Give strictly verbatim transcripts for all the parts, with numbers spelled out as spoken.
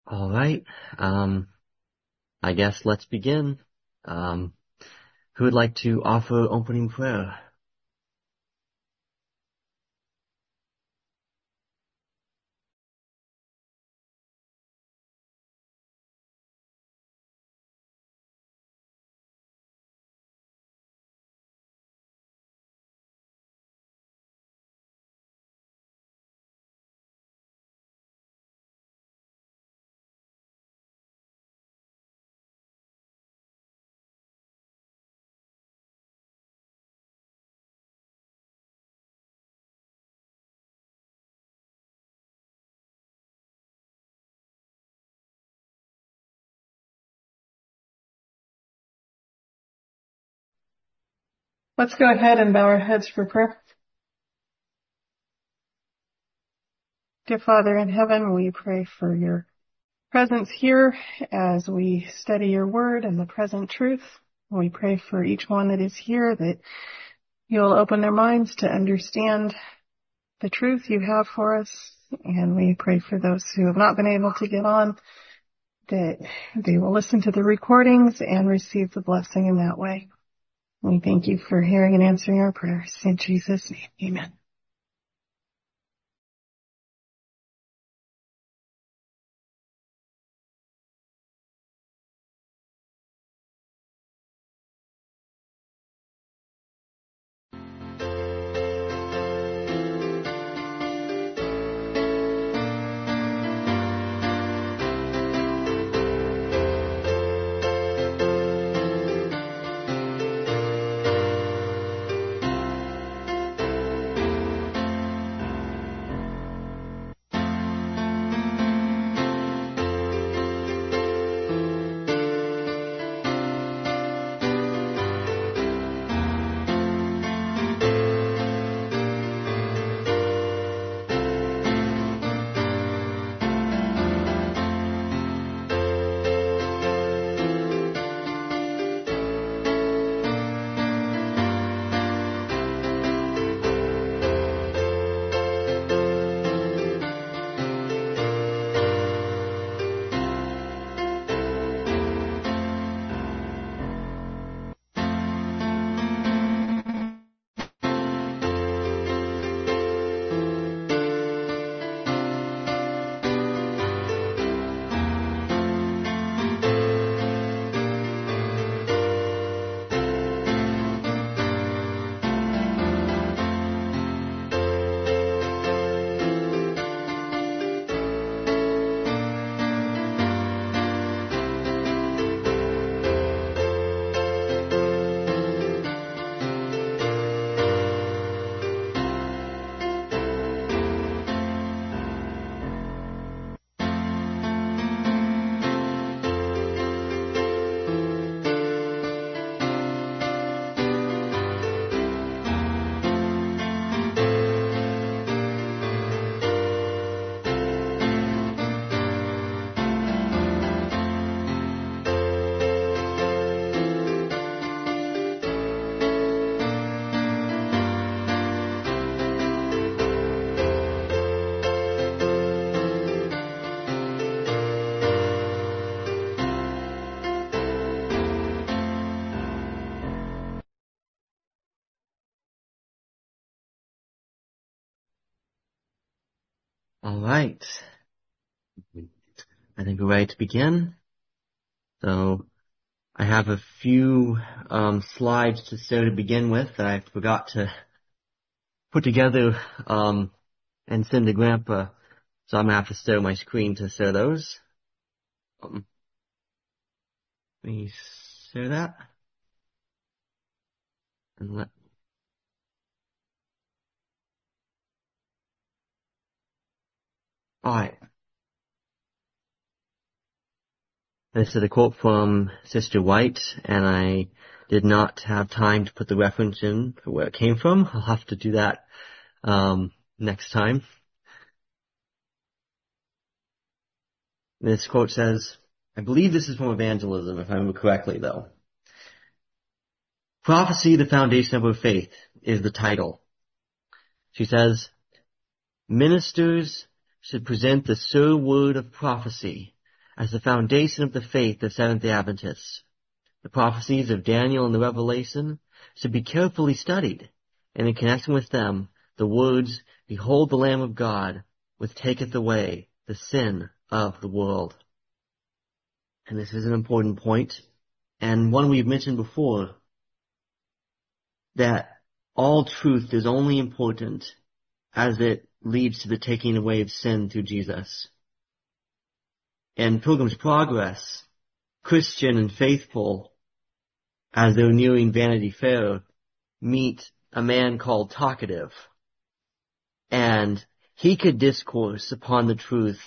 All right. Um, I guess let's begin. Um, who would like to offer opening prayer? Let's go ahead and bow our heads for prayer. Dear Father in heaven, we pray for your presence here as we study your word and the present truth. We pray for each one that is here that you'll open their minds to understand the truth you have for us. And we pray for those who have not been able to get on, that they will listen to the recordings and receive the blessing in that way. We thank you for hearing and answering our prayers. In Jesus' name, amen. All right. I think we're ready to begin. So I have a few um, slides to show to begin with that I forgot to put together um, and send to Grandpa. So I'm going to have to share my screen to show those. Um, let me share that. And let, all right. This is a quote from Sister White, and I did not have time to put the reference in for where it came from. I'll have to do that um, next time. This quote says, I believe this is from Evangelism, if I remember correctly, though. Prophecy, the foundation of our faith, is the title. She says, ministers should present the sure word of prophecy as the foundation of the faith of Seventh-day Adventists. The prophecies of Daniel and the Revelation should be carefully studied, and in connection with them, the words, "Behold the Lamb of God, which taketh away the sin of the world." And this is an important point, and one we've mentioned before, that all truth is only important as it leads to the taking away of sin through Jesus. In Pilgrim's Progress, Christian and faithful, as they're nearing Vanity Fair, meet a man called Talkative. And he could discourse upon the truth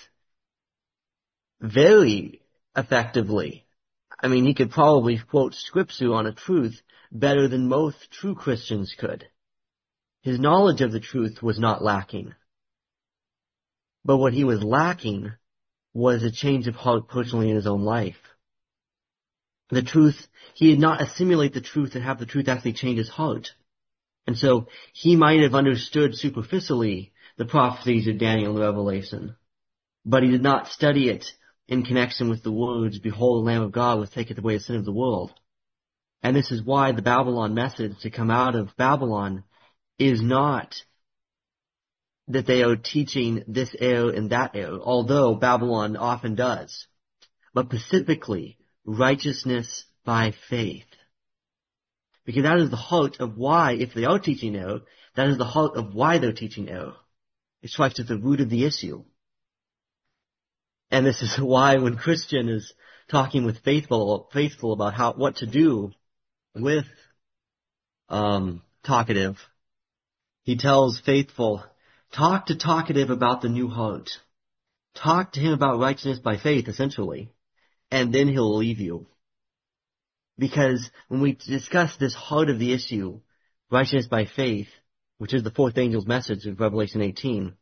very effectively. I mean, he could probably quote scripture on a truth better than most true Christians could. His knowledge of the truth was not lacking. But what he was lacking was a change of heart personally in his own life. The truth, he did not assimilate the truth and have the truth actually change his heart. And so he might have understood superficially the prophecies of Daniel and the Revelation, but he did not study it in connection with the words, "Behold the Lamb of God, which taketh away the sin of the world." And this is why the Babylon message to come out of Babylon is not that they are teaching this error and that error, although Babylon often does, but specifically righteousness by faith. Because that is the heart of why, if they are teaching error, that is the heart of why they're teaching error. It strikes at the root of the issue. And this is why when Christian is talking with faithful, faithful about how, what to do with, um, Talkative, he tells faithful, talk to Talkative about the new heart. Talk to him about righteousness by faith, essentially. And then he'll leave you. Because when we discuss this heart of the issue, righteousness by faith, which is the fourth angel's message of Revelation eighteen,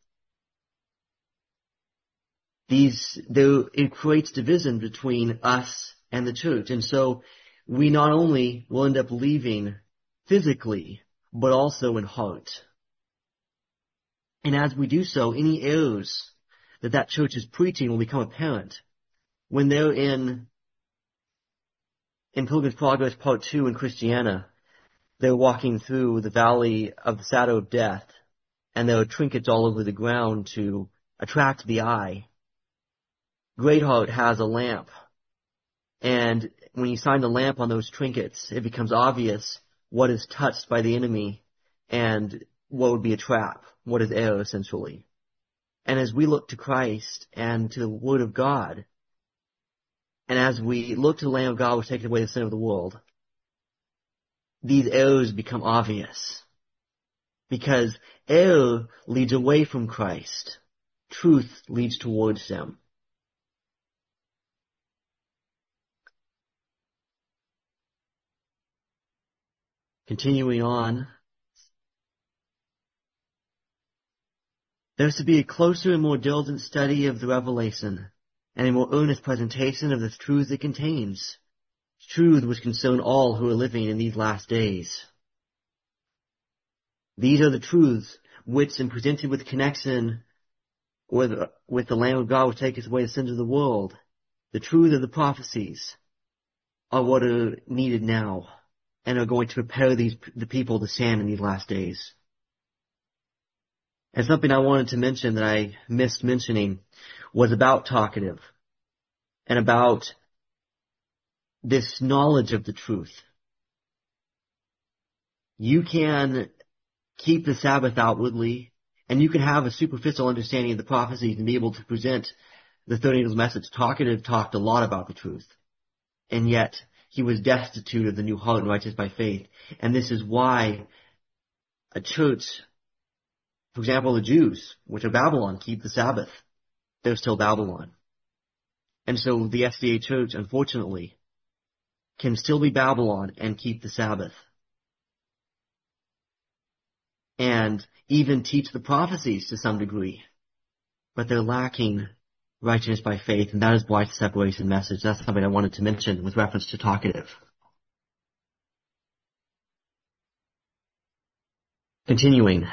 these, there, it creates division between us and the church. And so we not only will end up leaving physically, but also in heart. And as we do so, any errors that that church is preaching will become apparent. When they're in In Pilgrim's Progress Part two in Christiana, they're walking through the valley of the shadow of death, and there are trinkets all over the ground to attract the eye. Greatheart has a lamp, and when you shine the lamp on those trinkets, it becomes obvious what is touched by the enemy and what would be a trap, what is error, essentially. And as we look to Christ and to the Word of God, and as we look to the Lamb of God which taketh away the sin of the world, these errors become obvious. Because error leads away from Christ. Truth leads towards Him. Continuing on, there is to be a closer and more diligent study of the Revelation, and a more earnest presentation of the truths it contains, truths which concern all who are living in these last days. These are the truths which, when presented with connection with, with the Lamb of God which taketh away the sins of the world, the truth of the prophecies, are what are needed now, and are going to prepare these the people to stand in these last days. And something I wanted to mention that I missed mentioning was about Talkative and about this knowledge of the truth. You can keep the Sabbath outwardly, and you can have a superficial understanding of the prophecies and be able to present the third angel's message. Talkative talked a lot about the truth, and yet he was destitute of the new heart and righteous by faith. And this is why a church, for example, the Jews, which are Babylon, keep the Sabbath. They're still Babylon. And so the S D A church, unfortunately, can still be Babylon and keep the Sabbath. And even teach the prophecies to some degree. But they're lacking righteousness by faith, and that is why it's a separation message. That's something I wanted to mention with reference to Talkative. Continuing.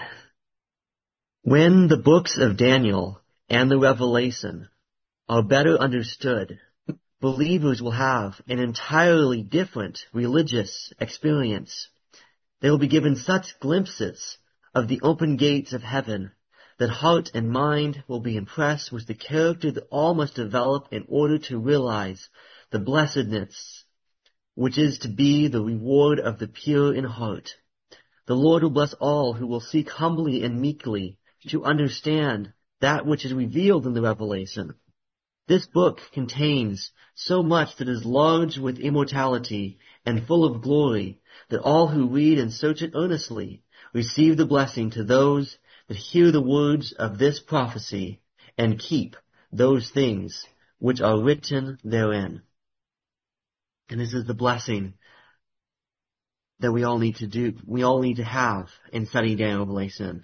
When the books of Daniel and the Revelation are better understood believers will have an entirely different religious experience. They will be given such glimpses of the open gates of heaven that heart and mind will be impressed with the character that all must develop in order to realize the blessedness which is to be the reward of the pure in heart. The Lord will bless all who will seek humbly and meekly to understand that which is revealed in the Revelation. This book contains so much that is large with immortality and full of glory, that all who read and search it earnestly receive the blessing to those that hear the words of this prophecy and keep those things which are written therein. And this is the blessing that we all need to do, we all need to have in studying Daniel Revelation.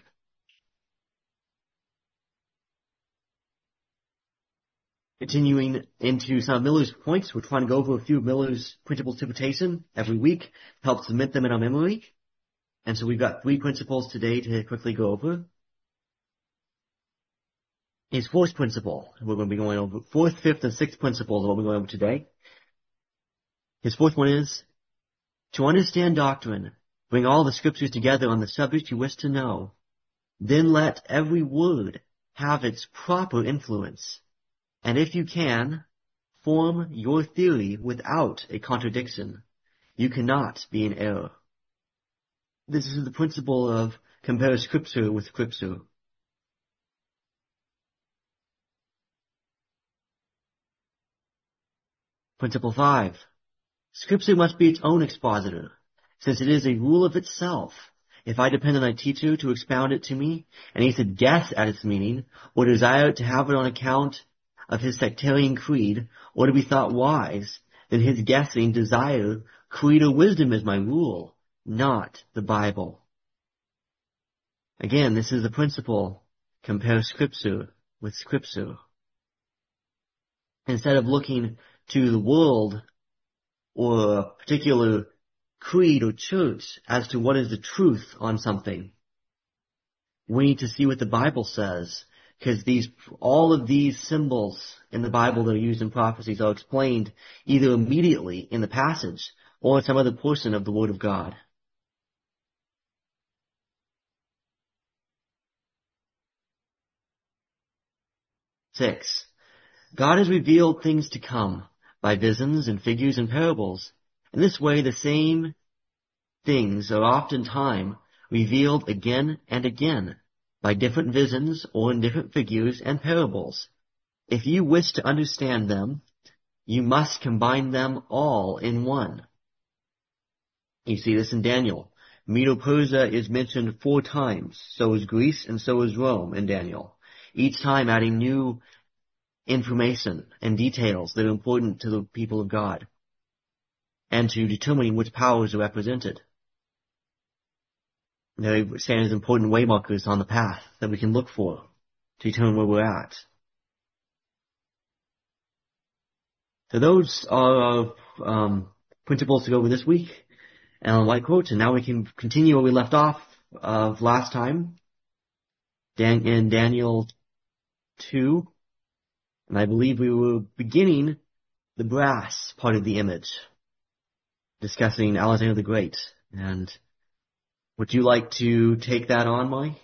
Continuing into some of Miller's points, we're trying to go over a few of Miller's principles of interpretation every week to help cement them in our memory. And so we've got three principles today to quickly go over. His fourth principle, we're going to be going over, fourth, fifth, and sixth principles are what we're going over today. His fourth one is, to understand doctrine, bring all the scriptures together on the subject you wish to know. Then let every word have its proper influence. And if you can, form your theory without a contradiction. You cannot be in error. This is the principle of compare scripture with scripture. Principle five. Scripture must be its own expositor, since it is a rule of itself. If I depend on a teacher to expound it to me, and he should guess at its meaning, or desire to have it on account of his sectarian creed, or to be thought wise, then his guessing, desire, creed, or wisdom is my rule, not the Bible. Again, this is the principle, compare scripture with scripture. Instead of looking to the world or a particular creed or church as to what is the truth on something, we need to see what the Bible says, because these, all of these symbols in the Bible that are used in prophecies are explained either immediately in the passage or in some other portion of the Word of God. Six. God has revealed things to come by visions and figures and parables. In this way, the same things are oftentimes revealed again and again by different visions or in different figures and parables. If you wish to understand them, you must combine them all in one. You see this in Daniel. Medo-Persia is mentioned four times. So is Greece and so is Rome in Daniel. Each time adding new information and details that are important to the people of God and to determining which powers are represented. They stand as important waymarkers on the path that we can look for to determine where we're at. So those are our um, principles to go over this week, and white quotes, and now we can continue where we left off of last time Dan- in Daniel two. And I believe we were beginning the brass part of the image, discussing Alexander the Great. And would you like to take that on, Mai?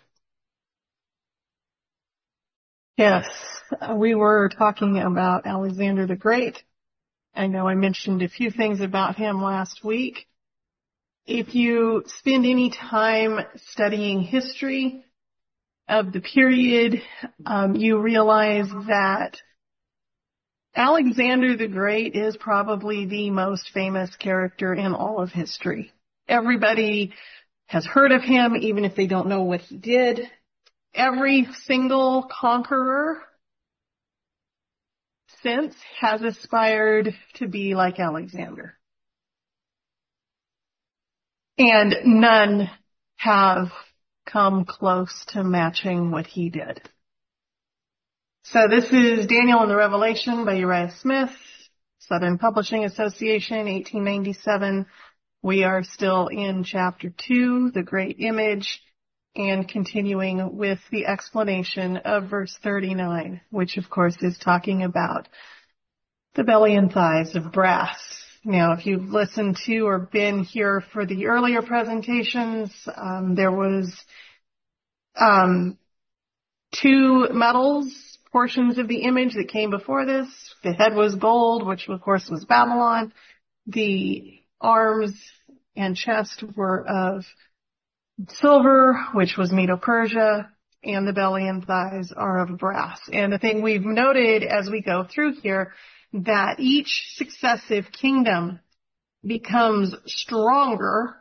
Yes, we were talking about Alexander the Great. I know I mentioned a few things about him last week. If you spend any time studying history of the period, um, you realize that Alexander the Great is probably the most famous character in all of history. Everybody has heard of him, even if they don't know what he did. Every single conqueror since has aspired to be like Alexander. And none have come close to matching what he did. So this is Daniel and the Revelation by Uriah Smith, Southern Publishing Association, eighteen ninety-seven. We are still in chapter two, the great image, and continuing with the explanation of verse thirty-nine, which of course is talking about the belly and thighs of brass. Now, if you've listened to or been here for the earlier presentations, um, there was um, two metals, portions of the image that came before this. The head was gold, which of course was Babylon. The arms and chest were of silver, which was Medo-Persia, and the belly and thighs are of brass. And the thing we've noted as we go through here, that each successive kingdom becomes stronger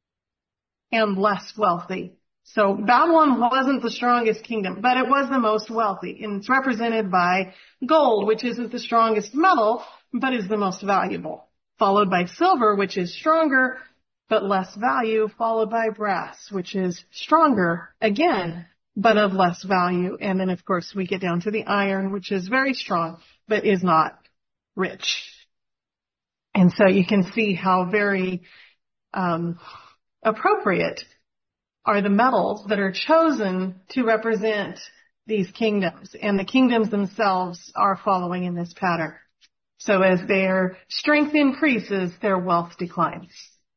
and less wealthy. So Babylon wasn't the strongest kingdom, but it was the most wealthy. And it's represented by gold, which isn't the strongest metal, but is the most valuable. Followed by silver, which is stronger, but less value, followed by brass, which is stronger, again, but of less value. And then, of course, we get down to the iron, which is very strong, but is not rich. And so you can see how very um, appropriate are the metals that are chosen to represent these kingdoms. And the kingdoms themselves are following in this pattern. So as their strength increases, their wealth declines.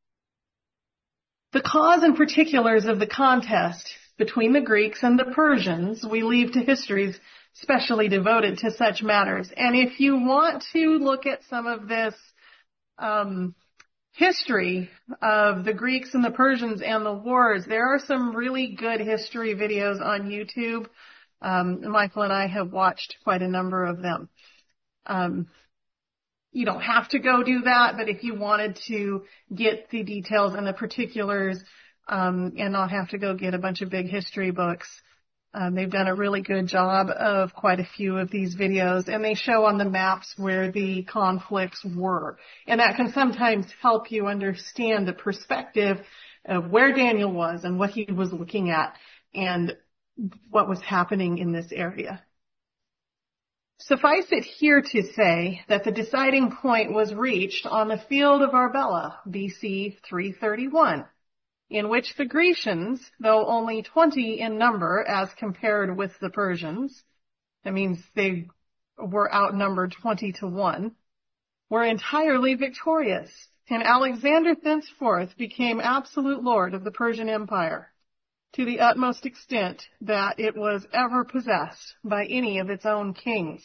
The cause and particulars of the contest between the Greeks and the Persians we leave to histories specially devoted to such matters. And if you want to look at some of this um, history of the Greeks and the Persians and the wars, there are some really good history videos on YouTube. Um, Michael and I have watched quite a number of them. Um, You don't have to go do that, but if you wanted to get the details and the particulars um, and not have to go get a bunch of big history books, um, they've done a really good job of quite a few of these videos, and they show on the maps where the conflicts were. And that can sometimes help you understand the perspective of where Daniel was and what he was looking at and what was happening in this area. Suffice it here to say that the deciding point was reached on the field of Arbela, B C three thirty-one, in which the Grecians, though only twenty in number as compared with the Persians, that means they were outnumbered twenty to one, were entirely victorious, and Alexander thenceforth became absolute lord of the Persian Empire, to the utmost extent that it was ever possessed by any of its own kings.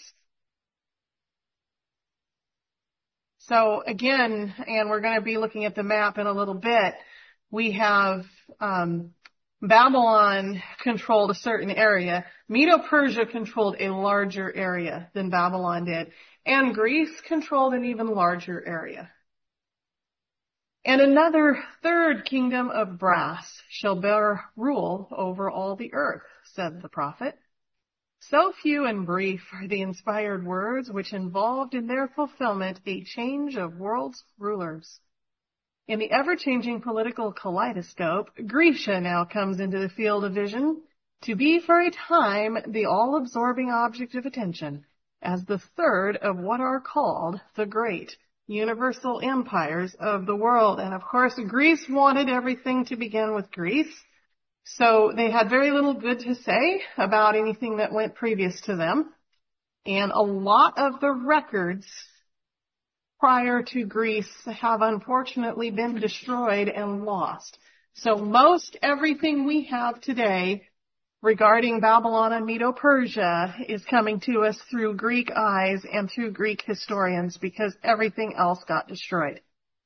So again, and we're going to be looking at the map in a little bit, we have um, Babylon controlled a certain area. Medo-Persia controlled a larger area than Babylon did, and Greece controlled an even larger area. And another third kingdom of brass shall bear rule over all the earth, said the prophet. So few and brief are the inspired words which involved in their fulfillment a change of world's rulers. In the ever-changing political kaleidoscope, Grecia now comes into the field of vision to be for a time the all-absorbing object of attention as the third of what are called the great universal empires of the world. And of course, Greece wanted everything to begin with Greece. So they had very little good to say about anything that went previous to them. And a lot of the records prior to Greece have unfortunately been destroyed and lost. So most everything we have today regarding Babylon and Medo-Persia is coming to us through Greek eyes and through Greek historians because everything else got destroyed.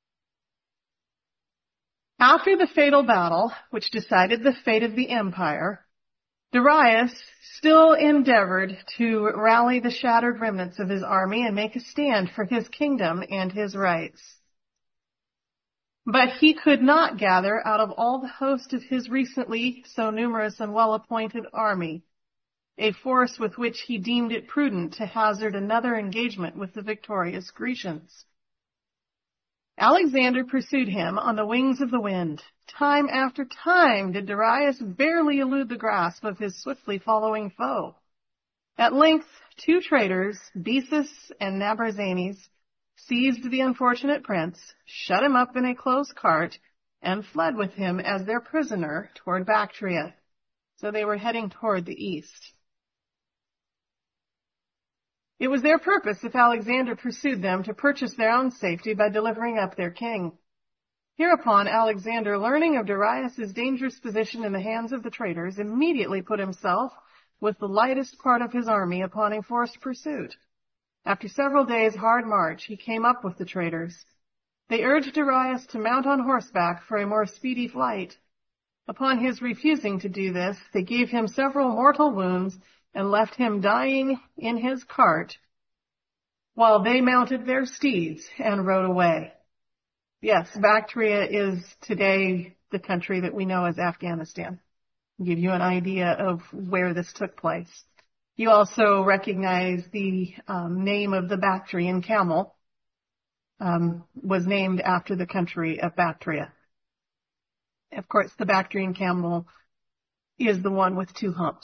After the fatal battle, which decided the fate of the empire, Darius still endeavored to rally the shattered remnants of his army and make a stand for his kingdom and his rights. But he could not gather out of all the host of his recently so numerous and well-appointed army a force with which he deemed it prudent to hazard another engagement with the victorious Grecians. Alexander pursued him on the wings of the wind. Time after time did Darius barely elude the grasp of his swiftly following foe. At length, two traitors, Bessus and Nabarzanes, seized the unfortunate prince, shut him up in a closed cart, and fled with him as their prisoner toward Bactria. So they were heading toward the east. It was their purpose, if Alexander pursued them, to purchase their own safety by delivering up their king. Hereupon Alexander, learning of Darius's dangerous position in the hands of the traitors, immediately put himself with the lightest part of his army upon a forced pursuit. After several days' hard march, he came up with the traitors. They urged Darius to mount on horseback for a more speedy flight. Upon his refusing to do this, they gave him several mortal wounds and left him dying in his cart while they mounted their steeds and rode away. Yes, Bactria is today the country that we know as Afghanistan. I'll give you an idea of where this took place. You also recognize the um, name of the Bactrian camel um, was named after the country of Bactria. Of course, the Bactrian camel is the one with two humps.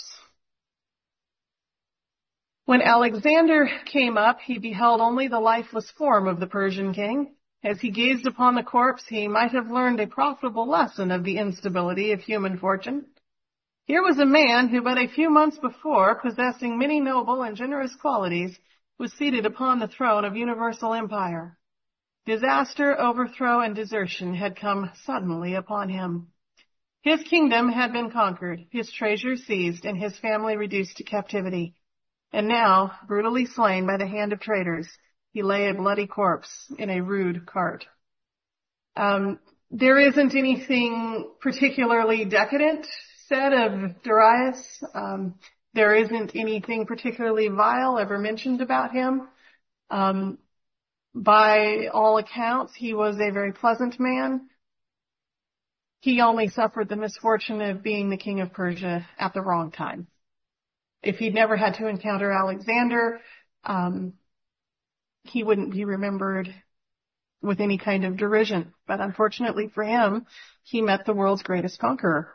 When Alexander came up, he beheld only the lifeless form of the Persian king. As he gazed upon the corpse, he might have learned a profitable lesson of the instability of human fortune. Here was a man who but a few months before, possessing many noble and generous qualities, was seated upon the throne of universal empire. Disaster, overthrow, and desertion had come suddenly upon him. His kingdom had been conquered, his treasures seized, and his family reduced to captivity. And now, brutally slain by the hand of traitors, he lay a bloody corpse in a rude cart. Um, there isn't anything particularly decadent said of Darius. Um, there isn't anything particularly vile ever mentioned about him. Um, by all accounts, he was a very pleasant man. He only suffered the misfortune of being the king of Persia at the wrong time. If he'd never had to encounter Alexander, um, he wouldn't be remembered with any kind of derision. But unfortunately for him, he met the world's greatest conqueror.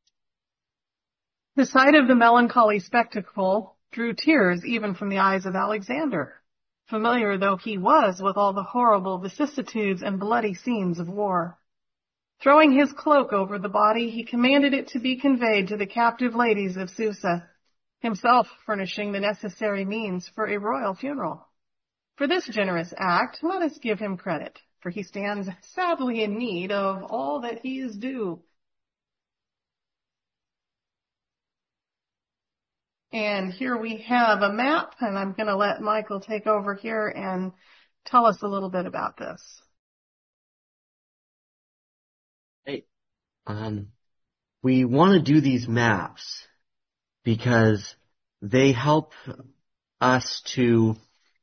The sight of the melancholy spectacle drew tears even from the eyes of Alexander, familiar though he was with all the horrible vicissitudes and bloody scenes of war. Throwing his cloak over the body, he commanded it to be conveyed to the captive ladies of Susa, himself furnishing the necessary means for a royal funeral. For this generous act, let us give him credit, for he stands sadly in need of all that he is due. And here we have a map, and I'm going to let Michael take over here and tell us a little bit about this. Hey, um, we want to do these maps because they help us to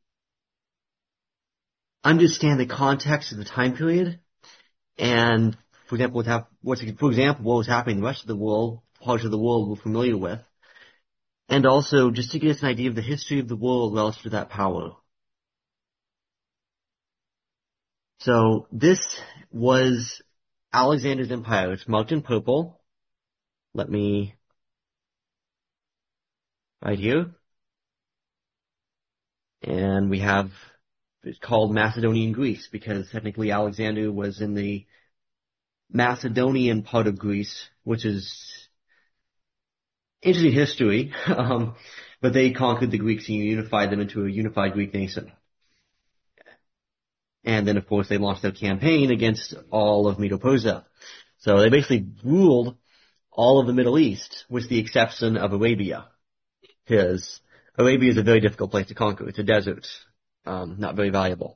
understand the context of the time period, and for example, what hap- what's for example what was happening in the rest of the world, parts of the world we're familiar with, and also just to get us an idea of the history of the world relative to that power. So this was Alexander's empire. It's marked in purple. Let me right here, and we have. It's called Macedonian Greece because technically Alexander was in the Macedonian part of Greece, which is interesting history, um, but they conquered the Greeks and unified them into a unified Greek nation. And then, of course, they launched their campaign against all of Medo-Persia. So they basically ruled all of the Middle East, with the exception of Arabia, because Arabia is a very difficult place to conquer. It's a desert. Um, not very valuable.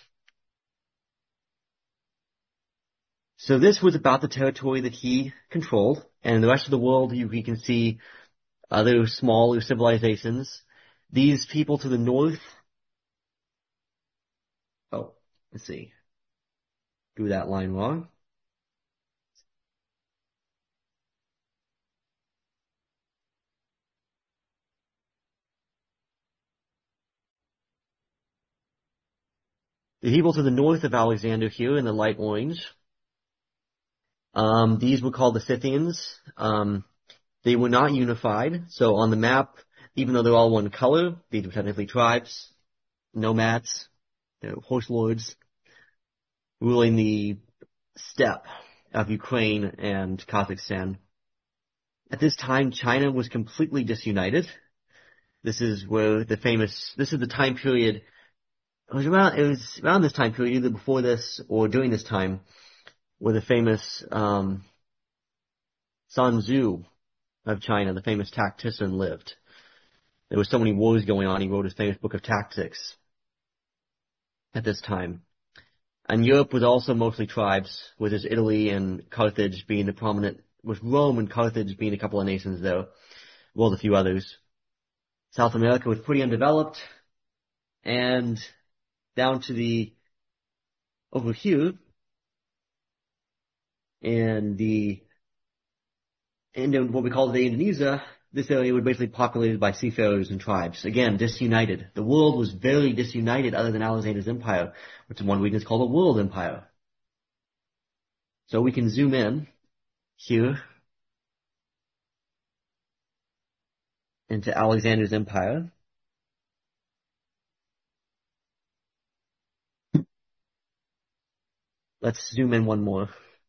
So this was about the territory that he controlled, and in the rest of the world you, you can see other smaller civilizations. These people to the north, oh, let's see, drew that line wrong. The people to the north of Alexander here in the light orange, um, these were called the Scythians. Um, they were not unified, so on the map, even though they're all one color, these were technically tribes, nomads, you know, horse lords, ruling the steppe of Ukraine and Kazakhstan. At this time, China was completely disunited. This is where the famous, this is the time period, it was around, it was around this time period, either before this or during this time, where the famous, um, Sun Tzu of China, the famous tactician, lived. There were so many wars going on, he wrote his famous book of tactics at this time. And Europe was also mostly tribes, with just Italy and Carthage being the prominent, with Rome and Carthage being a couple of nations though, well as a few others. South America was pretty undeveloped, and down to the, over here, and the, in what we call today Indonesia, this area was basically populated by seafarers and tribes. Again, disunited. The world was very disunited other than Alexander's empire, which in one region is called a world empire. So we can zoom in here into Alexander's empire. Let's zoom in one more.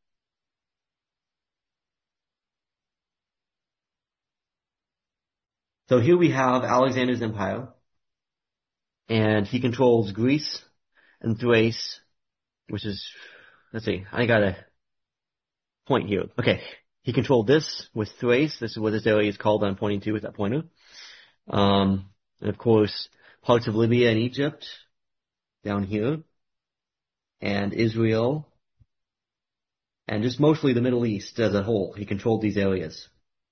So here we have Alexander's empire, and he controls Greece and Thrace, which is, let's see, I got a point here. Okay, he controlled this with Thrace. This is what this area is called. I'm pointing to with that pointer. Um, and of course, parts of Libya and Egypt down here, and Israel, and just mostly the Middle East as a whole. He controlled these areas.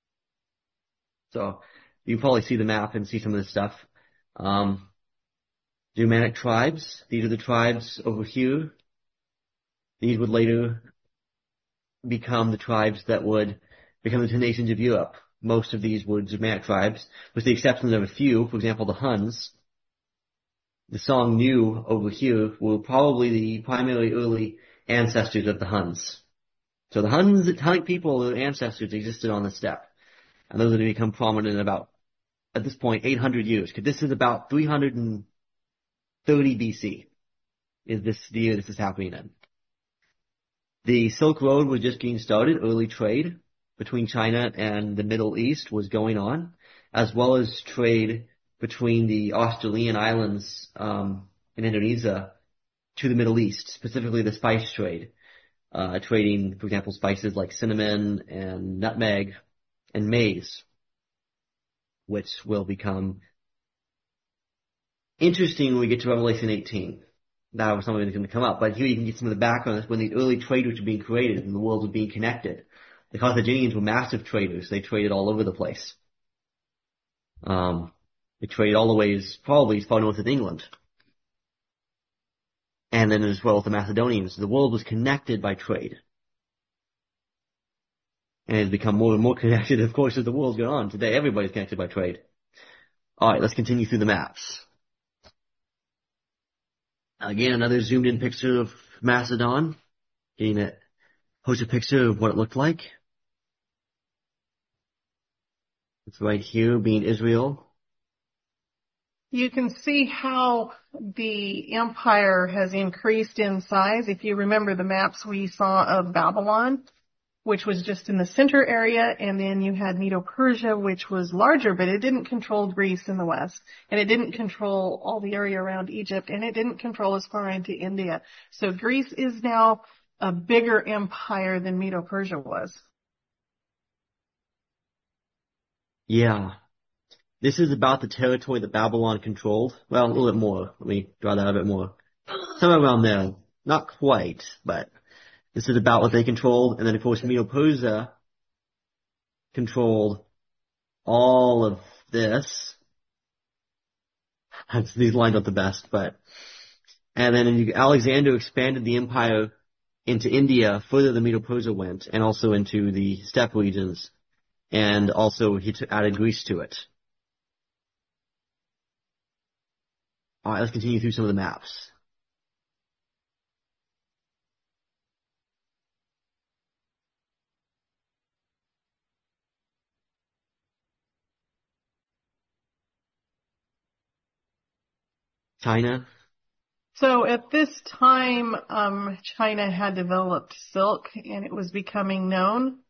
So you probably see the map and see some of this stuff. Um, Germanic tribes. These are the tribes over here. These would later become the tribes that would become the two nations of Europe. Most of these were Germanic tribes, with the exception of a few. For example, the Huns. The Song-Nyu over here were probably the primary early ancestors of the Huns. So the Huns, the Hunnic people, their ancestors existed on this steppe. And those are to become prominent in about, at this point, eight hundred years. Because this is about three hundred thirty B C is this the year this is happening in. The Silk Road was just getting started. Early trade between China and the Middle East was going on, as well as trade between the Australian islands um, in Indonesia to the Middle East, specifically the spice trade. Uh, trading, for example, spices like cinnamon and nutmeg and maize, which will become interesting when we get to Revelation eighteen. That was something that's going to come up. But here you can get some of the background. That's when the early traders were being created and the world was being connected. The Carthaginians were massive traders. They traded all over the place. Um, they traded all the ways, probably as far north as England. And then as well as the Macedonians. The world was connected by trade. And it's become more and more connected, of course, as the world's gone on. Today, everybody's connected by trade. Alright, let's continue through the maps. Again, another zoomed in picture of Macedon. Getting a poster picture of what it looked like. It's right here, being Israel. You can see how the empire has increased in size. If you remember the maps we saw of Babylon, which was just in the center area, and then you had Medo-Persia, which was larger, but it didn't control Greece in the west, and it didn't control all the area around Egypt, and it didn't control as far into India. So Greece is now a bigger empire than Medo-Persia was. Yeah. This is about the territory that Babylon controlled. Well, a little bit more. Let me draw that out a bit more. Somewhere around there. Not quite, but this is about what they controlled. And then, of course, Medo-Persia controlled all of this. These lines aren't the best, but... And then Alexander expanded the empire into India further than Medo-Persia went, and also into the steppe regions. And also he t- added Greece to it. Alright, let's continue through some of the maps. China. So at this time, um, China had developed silk, and it was becoming known.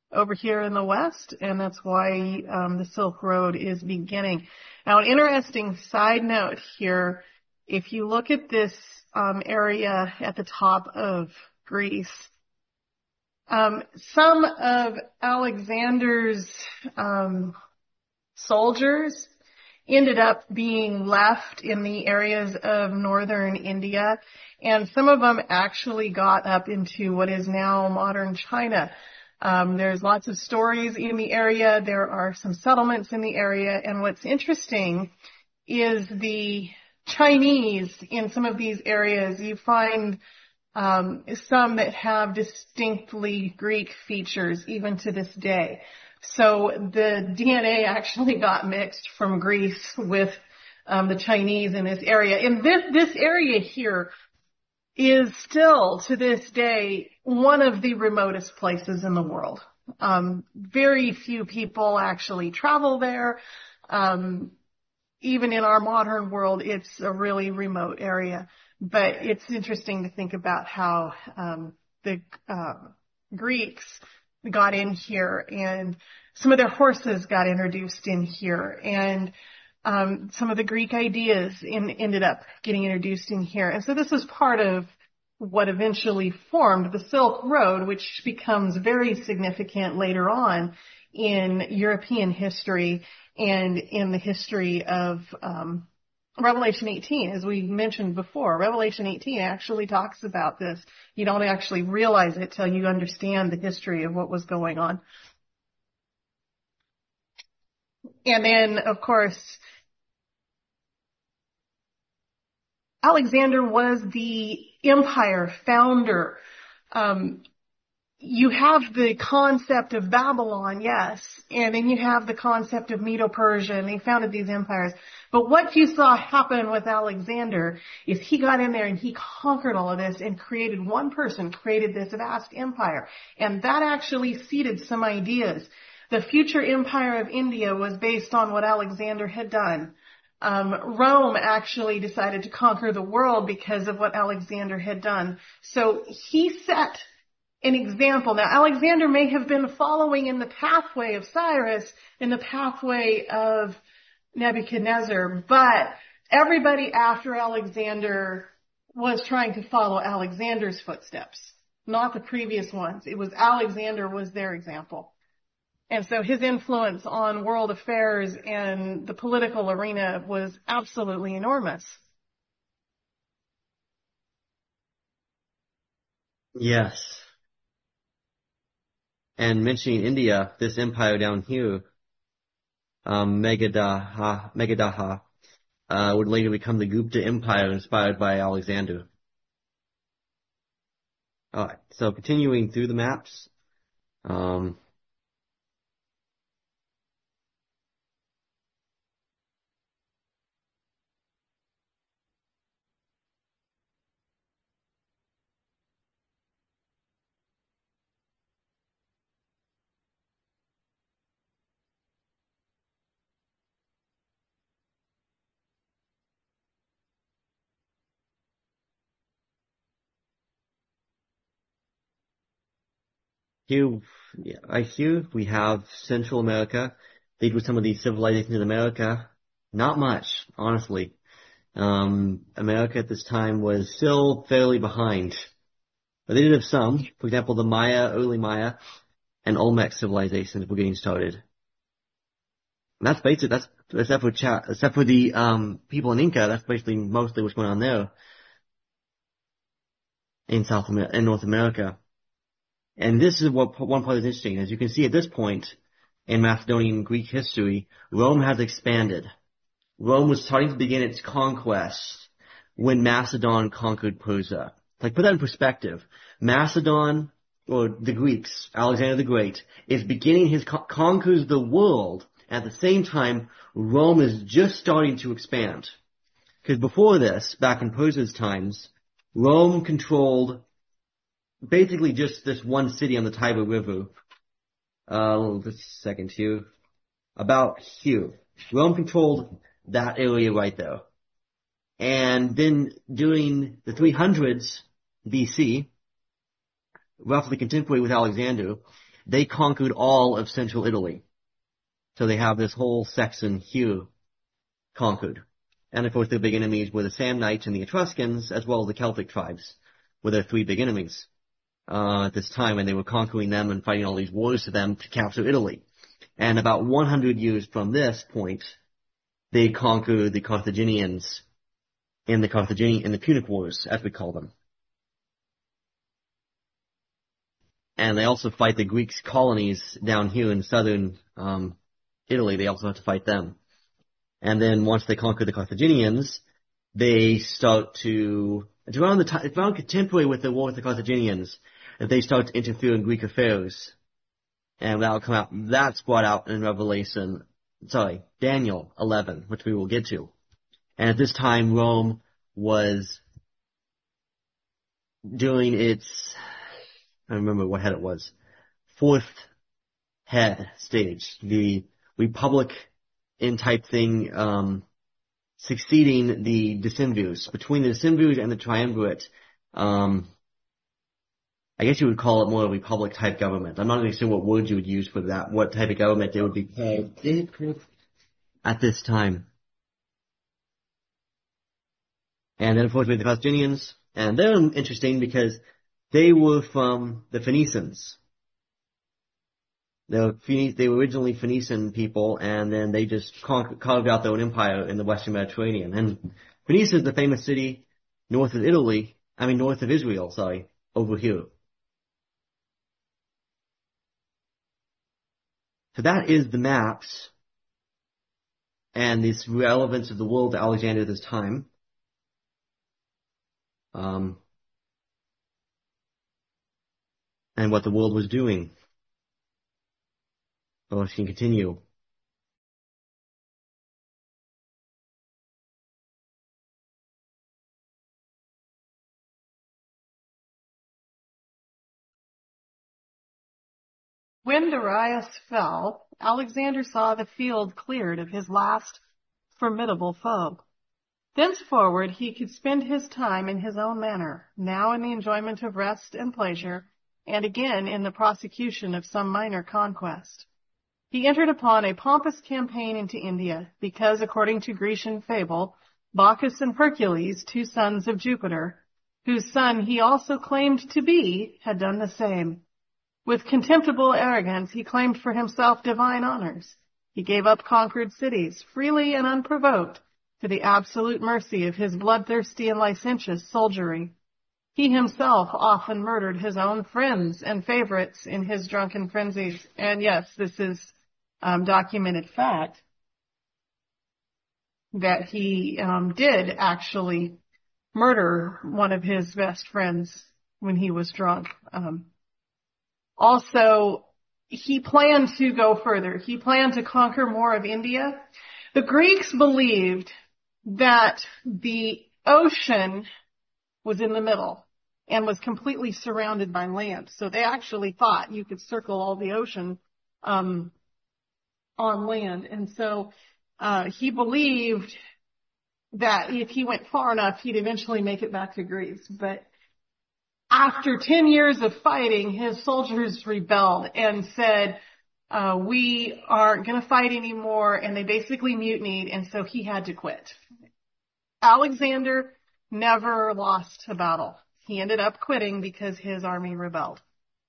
over here in the West, and that's why um, the Silk Road is beginning. Now, an interesting side note here, if you look at this um, area at the top of Greece, um, some of Alexander's um, soldiers ended up being left in the areas of northern India, and some of them actually got up into what is now modern China. Um, there's lots of stories in the area. There are some settlements in the area, and what's interesting is the Chinese in some of these areas. You find um, some that have distinctly Greek features even to this day. So the D N A actually got mixed from Greece with um, the Chinese in this area. And this this area here is still to this day one of the remotest places in the world. Um, very few people actually travel there. Um, even in our modern world, it's a really remote area. But it's interesting to think about how um, the uh, Greeks got in here, and some of their horses got introduced in here, and um, some of the Greek ideas in, ended up getting introduced in here. And so this was part of what eventually formed the Silk Road, which becomes very significant later on in European history and in the history of um, Revelation eighteen, as we mentioned before. Revelation eighteen actually talks about this. You don't actually realize it till you understand the history of what was going on. And then, of course, Alexander was the empire founder. Um, you have the concept of Babylon, yes, and then you have the concept of Medo-Persia, and they founded these empires. But what you saw happen with Alexander is he got in there and he conquered all of this and created, one person created this vast empire. And that actually seeded some ideas. The future empire of India was based on what Alexander had done. Um, Rome actually decided to conquer the world because of what Alexander had done. So he set an example. Now, Alexander may have been following in the pathway of Cyrus, in the pathway of Nebuchadnezzar, but everybody after Alexander was trying to follow Alexander's footsteps, not the previous ones. It was Alexander was their example. And so his influence on world affairs and the political arena was absolutely enormous. Yes. And mentioning India, this empire down here, um, Megadaha, Megadaha, uh, would later become the Gupta Empire inspired by Alexander. Alright, so continuing through the maps, um, Here, yeah, right here we have Central America. Lead with some of these civilizations in America. Not much, honestly. Um, America at this time was still fairly behind. But they did have some. For example, the Maya, early Maya, and Olmec civilizations were getting started. And that's basically, that's, except for cha- except for the, um, people in Inca, that's basically mostly what's going on there. In South America, in North America. And this is what one part is interesting. As you can see at this point in Macedonian Greek history, Rome has expanded. Rome was starting to begin its conquest when Macedon conquered Persia. Like, put that in perspective. Macedon, or the Greeks, Alexander the Great, is beginning his con- conquers the world. At the same time, Rome is just starting to expand. Because before this, back in Persia's times, Rome controlled basically just this one city on the Tiber River. Uh, just a second here. About here. Rome controlled that area right there. And then during the three hundreds B C, roughly contemporary with Alexander, they conquered all of central Italy. So they have this whole section here conquered. And of course their big enemies were the Samnites and the Etruscans, as well as the Celtic tribes, were their three big enemies uh, at this time, and they were conquering them and fighting all these wars to them to capture Italy. And about one hundred years from this point, they conquer the Carthaginians in the Carthaginian, in the Punic Wars, as we call them. And they also fight the Greek colonies down here in southern um, Italy. They also have to fight them. And then once they conquer the Carthaginians, they start to, it's around the time, it's around contemporary with the war with the Carthaginians, that they start to interfere in Greek affairs. And that'll come out, that's brought out in Revelation, sorry, Daniel eleven, which we will get to. And at this time, Rome was doing its, I don't remember what head it was, fourth head stage, the Republic in type thing, um, succeeding the Decemvirs. Between the Decemvirs and the Triumvirate, um, I guess you would call it more a Republic type government. I'm not really sure what words you would use for that, what type of government they would be called at this time. And then of course we have the Carthaginians, and they're interesting because they were from the Phoenicians. They were, they were originally Phoenician people, and then they just carved out their own empire in the Western Mediterranean. And Phoenicia is the famous city north of Italy, I mean north of Israel, sorry, over here. So that is the maps and this relevance of the world to Alexander at this time. Um, and what the world was doing. Oh, she can continue. When Darius fell, Alexander saw the field cleared of his last formidable foe. Thenceforward he could spend his time in his own manner, now in the enjoyment of rest and pleasure, and again in the prosecution of some minor conquest. He entered upon a pompous campaign into India, because, according to Grecian fable, Bacchus and Hercules, two sons of Jupiter, whose son he also claimed to be, had done the same. With contemptible arrogance he claimed for himself divine honors. He gave up conquered cities, freely and unprovoked, to the absolute mercy of his bloodthirsty and licentious soldiery. He himself often murdered his own friends and favorites in his drunken frenzies. And yes, this is um, documented fact that he um, did actually murder one of his best friends when he was drunk. Um, also, he planned to go further. He planned to conquer more of India. The Greeks believed that the ocean was in the middle and was completely surrounded by land. So they actually thought you could circle all the ocean um, on land. And so uh, he believed that if he went far enough, he'd eventually make it back to Greece. But after ten years of fighting, his soldiers rebelled and said, uh, we aren't going to fight anymore. And they basically mutinied. And so he had to quit. Alexander never lost a battle. He ended up quitting because his army rebelled.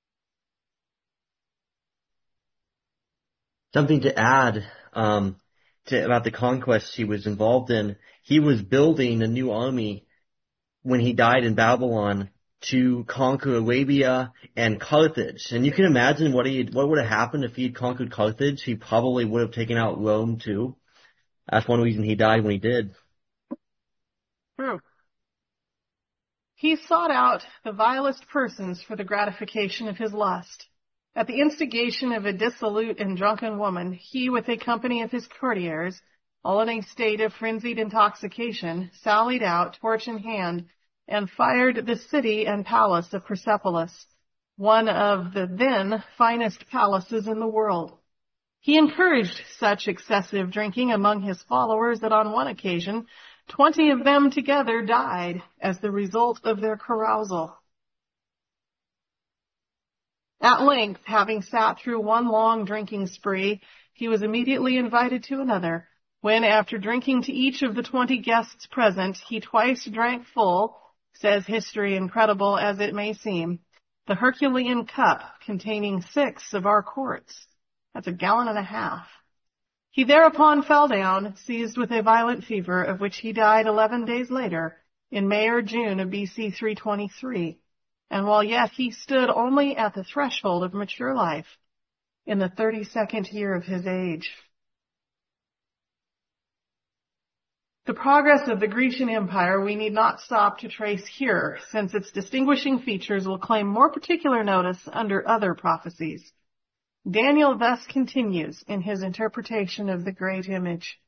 Something to add um, to, about the conquests he was involved in. He was building a new army when he died in Babylon to conquer Arabia and Carthage. And you can imagine what he what would have happened if he had conquered Carthage. He probably would have taken out Rome too. That's one reason he died when he did. True. He sought out the vilest persons for the gratification of his lust. At the instigation of a dissolute and drunken woman, he, with a company of his courtiers, all in a state of frenzied intoxication, sallied out, torch in hand, and fired the city and palace of Persepolis, one of the then finest palaces in the world. He encouraged such excessive drinking among his followers that on one occasion, twenty of them together died as the result of their carousal. At length, having sat through one long drinking spree, he was immediately invited to another, when, after drinking to each of the twenty guests present, he twice drank full, says history, incredible as it may seem, the Herculean cup containing six of our quarts. That's a gallon and a half. He thereupon fell down, seized with a violent fever, of which he died eleven days later, in May or June of B C three twenty-three, and while yet he stood only at the threshold of mature life, in the thirty-second year of his age. The progress of the Grecian Empire we need not stop to trace here, since its distinguishing features will claim more particular notice under other prophecies. Daniel thus continues in his interpretation of the great image.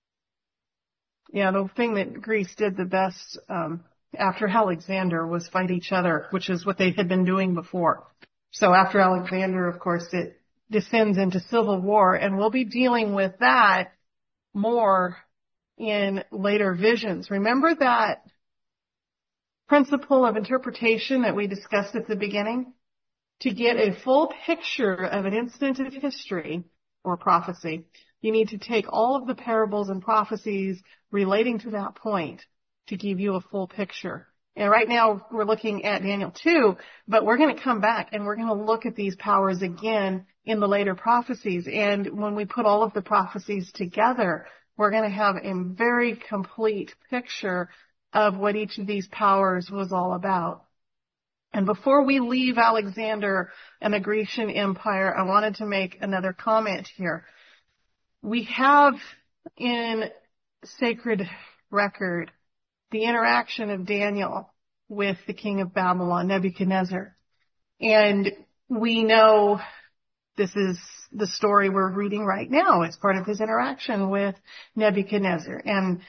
Yeah, the thing that Greece did the best um, after Alexander was fight each other, which is what they had been doing before. So after Alexander, of course, it descends into civil war, and we'll be dealing with that more in later visions. Remember that principle of interpretation that we discussed at the beginning? To get a full picture of an instant of history or prophecy, you need to take all of the parables and prophecies relating to that point to give you a full picture. And right now we're looking at Daniel two, but we're going to come back and we're going to look at these powers again in the later prophecies. And when we put all of the prophecies together, we're going to have a very complete picture of what each of these powers was all about. And before we leave Alexander and the Grecian Empire, I wanted to make another comment here. We have in sacred record the interaction of Daniel with the king of Babylon, Nebuchadnezzar. And we know this is the story we're reading right now. It's part of his interaction with Nebuchadnezzar. And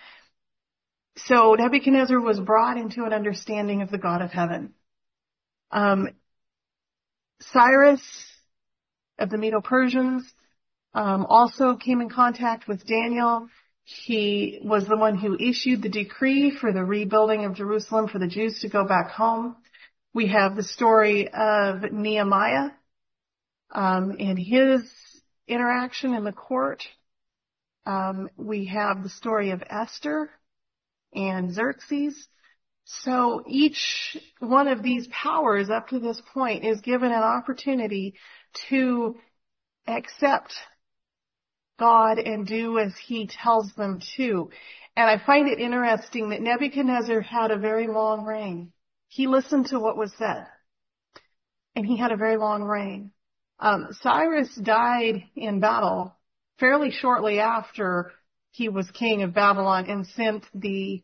so Nebuchadnezzar was brought into an understanding of the God of heaven. Um, Cyrus of the Medo-Persians um, also came in contact with Daniel. He was the one who issued the decree for the rebuilding of Jerusalem for the Jews to go back home. We have the story of Nehemiah um, and his interaction in the court. Um, we have the story of Esther and Xerxes. So each one of these powers up to this point is given an opportunity to accept God and do as he tells them to. And I find it interesting that Nebuchadnezzar had a very long reign. He listened to what was said, and he had a very long reign. Um, Cyrus died in battle fairly shortly after he was king of Babylon and sent the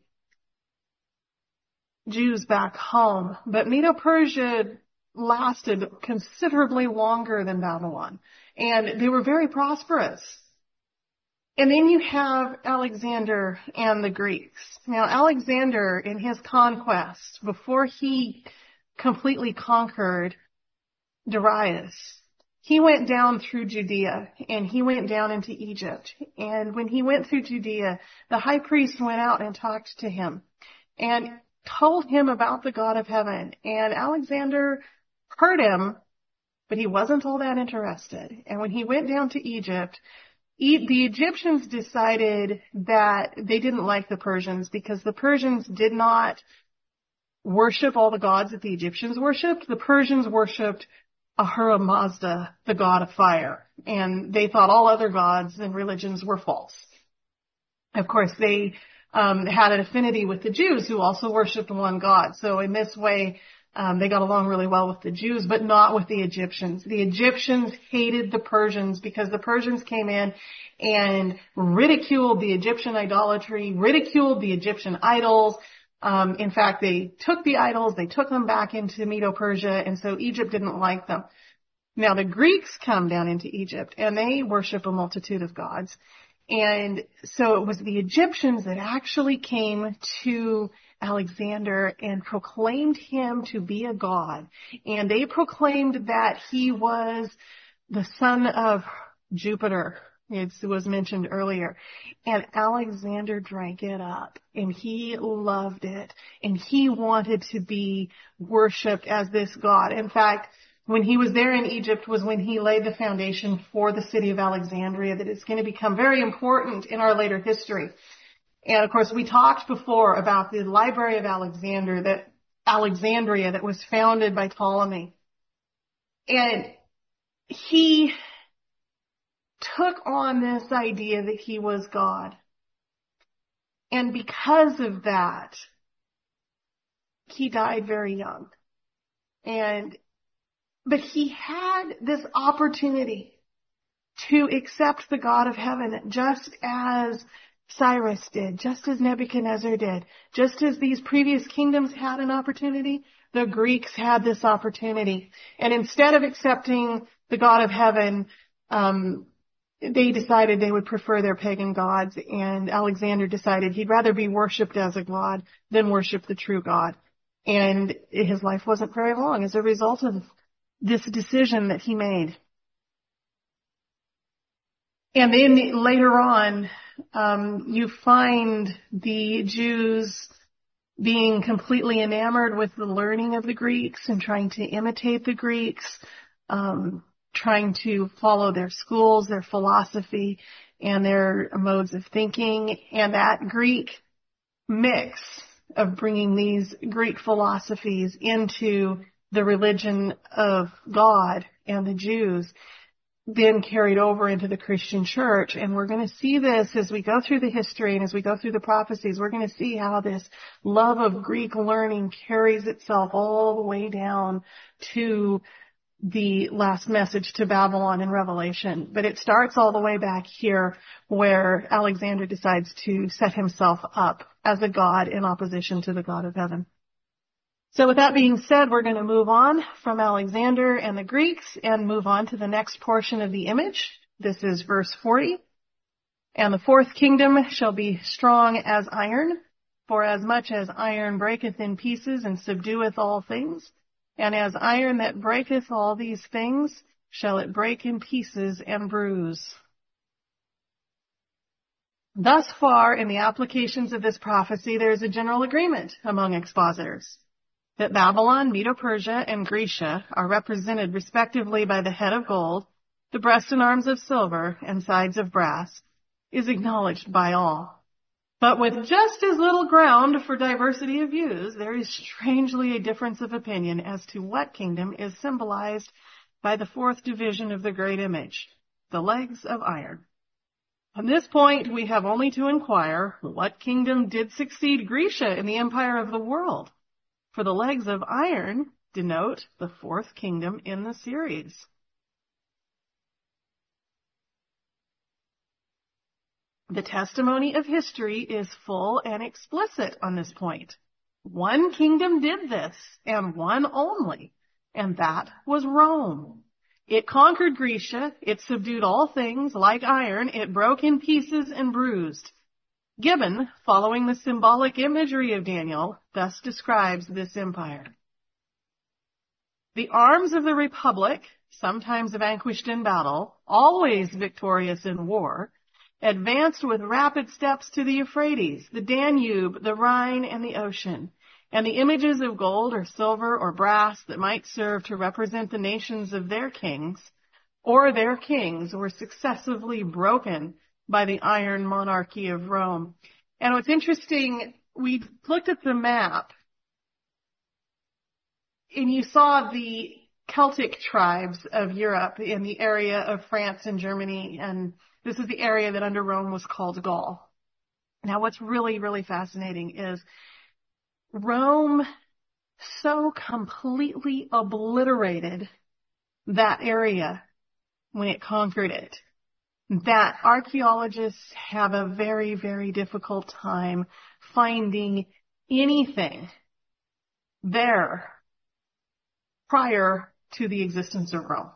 Jews back home. But Medo-Persia lasted considerably longer than Babylon, and they were very prosperous. And then you have Alexander and the Greeks. Now, Alexander, in his conquest, before he completely conquered Darius, he went down through Judea, and he went down into Egypt. And when he went through Judea, the high priest went out and talked to him and told him about the God of heaven. And Alexander heard him, but he wasn't all that interested. And when he went down to Egypt, the Egyptians decided that they didn't like the Persians because the Persians did not worship all the gods that the Egyptians worshipped. The Persians worshipped Ahura Mazda, the god of fire, and they thought all other gods and religions were false. Of course, they um, had an affinity with the Jews, who also worshipped one God. So in this way, um, they got along really well with the Jews, but not with the Egyptians. The Egyptians hated the Persians because the Persians came in and ridiculed the Egyptian idolatry, ridiculed the Egyptian idols. Um, in fact, they took the idols, they took them back into Medo-Persia, and so Egypt didn't like them. Now the Greeks come down into Egypt, and they worship a multitude of gods. And so it was the Egyptians that actually came to Alexander and proclaimed him to be a god. And they proclaimed that he was the son of Jupiter. It was mentioned earlier. And Alexander drank it up, and he loved it, and he wanted to be worshipped as this god. In fact, when he was there in Egypt was when he laid the foundation for the city of Alexandria that is going to become very important in our later history. And of course, we talked before about the Library of Alexander, that Alexandria that was founded by Ptolemy. And he took on this idea that he was God. And because of that, he died very young. And, but he had this opportunity to accept the God of heaven just as Cyrus did, just as Nebuchadnezzar did, just as these previous kingdoms had an opportunity, the Greeks had this opportunity. And instead of accepting the God of heaven, um, they decided they would prefer their pagan gods, and Alexander decided he'd rather be worshipped as a god than worship the true God. And his life wasn't very long as a result of this decision that he made. And then later on, um, you find the Jews being completely enamored with the learning of the Greeks and trying to imitate the Greeks, um, trying to follow their schools, their philosophy, and their modes of thinking. And that Greek mix of bringing these Greek philosophies into the religion of God and the Jews then carried over into the Christian church. And we're going to see this as we go through the history and as we go through the prophecies. We're going to see how this love of Greek learning carries itself all the way down to the last message to Babylon in Revelation. But it starts all the way back here where Alexander decides to set himself up as a god in opposition to the God of heaven. So with that being said, we're going to move on from Alexander and the Greeks and move on to the next portion of the image. This is verse forty. And the fourth kingdom shall be strong as iron, for as much as iron breaketh in pieces and subdueth all things, and as iron that breaketh all these things, shall it break in pieces and bruise. Thus far, in the applications of this prophecy, there is a general agreement among expositors that Babylon, Medo-Persia, and Grecia are represented respectively by the head of gold, the breast and arms of silver, and sides of brass, is acknowledged by all. But with just as little ground for diversity of views, there is strangely a difference of opinion as to what kingdom is symbolized by the fourth division of the great image, the legs of iron. On this point, we have only to inquire, what kingdom did succeed Grecia in the empire of the world? For the legs of iron denote the fourth kingdom in the series. The testimony of history is full and explicit on this point. One kingdom did this, and one only, and that was Rome. It conquered Grecia, it subdued all things, like iron, it broke in pieces and bruised. Gibbon, following the symbolic imagery of Daniel, thus describes this empire. The arms of the republic, sometimes vanquished in battle, always victorious in war, advanced with rapid steps to the Euphrates, the Danube, the Rhine, and the ocean, and the images of gold or silver or brass that might serve to represent the nations of their kings, or their kings, were successively broken by the iron monarchy of Rome. And what's interesting, we looked at the map, and you saw the Celtic tribes of Europe in the area of France and Germany, and this is the area that under Rome was called Gaul. Now what's really, really fascinating is Rome so completely obliterated that area when it conquered it that archaeologists have a very, very difficult time finding anything there prior to the existence of Rome.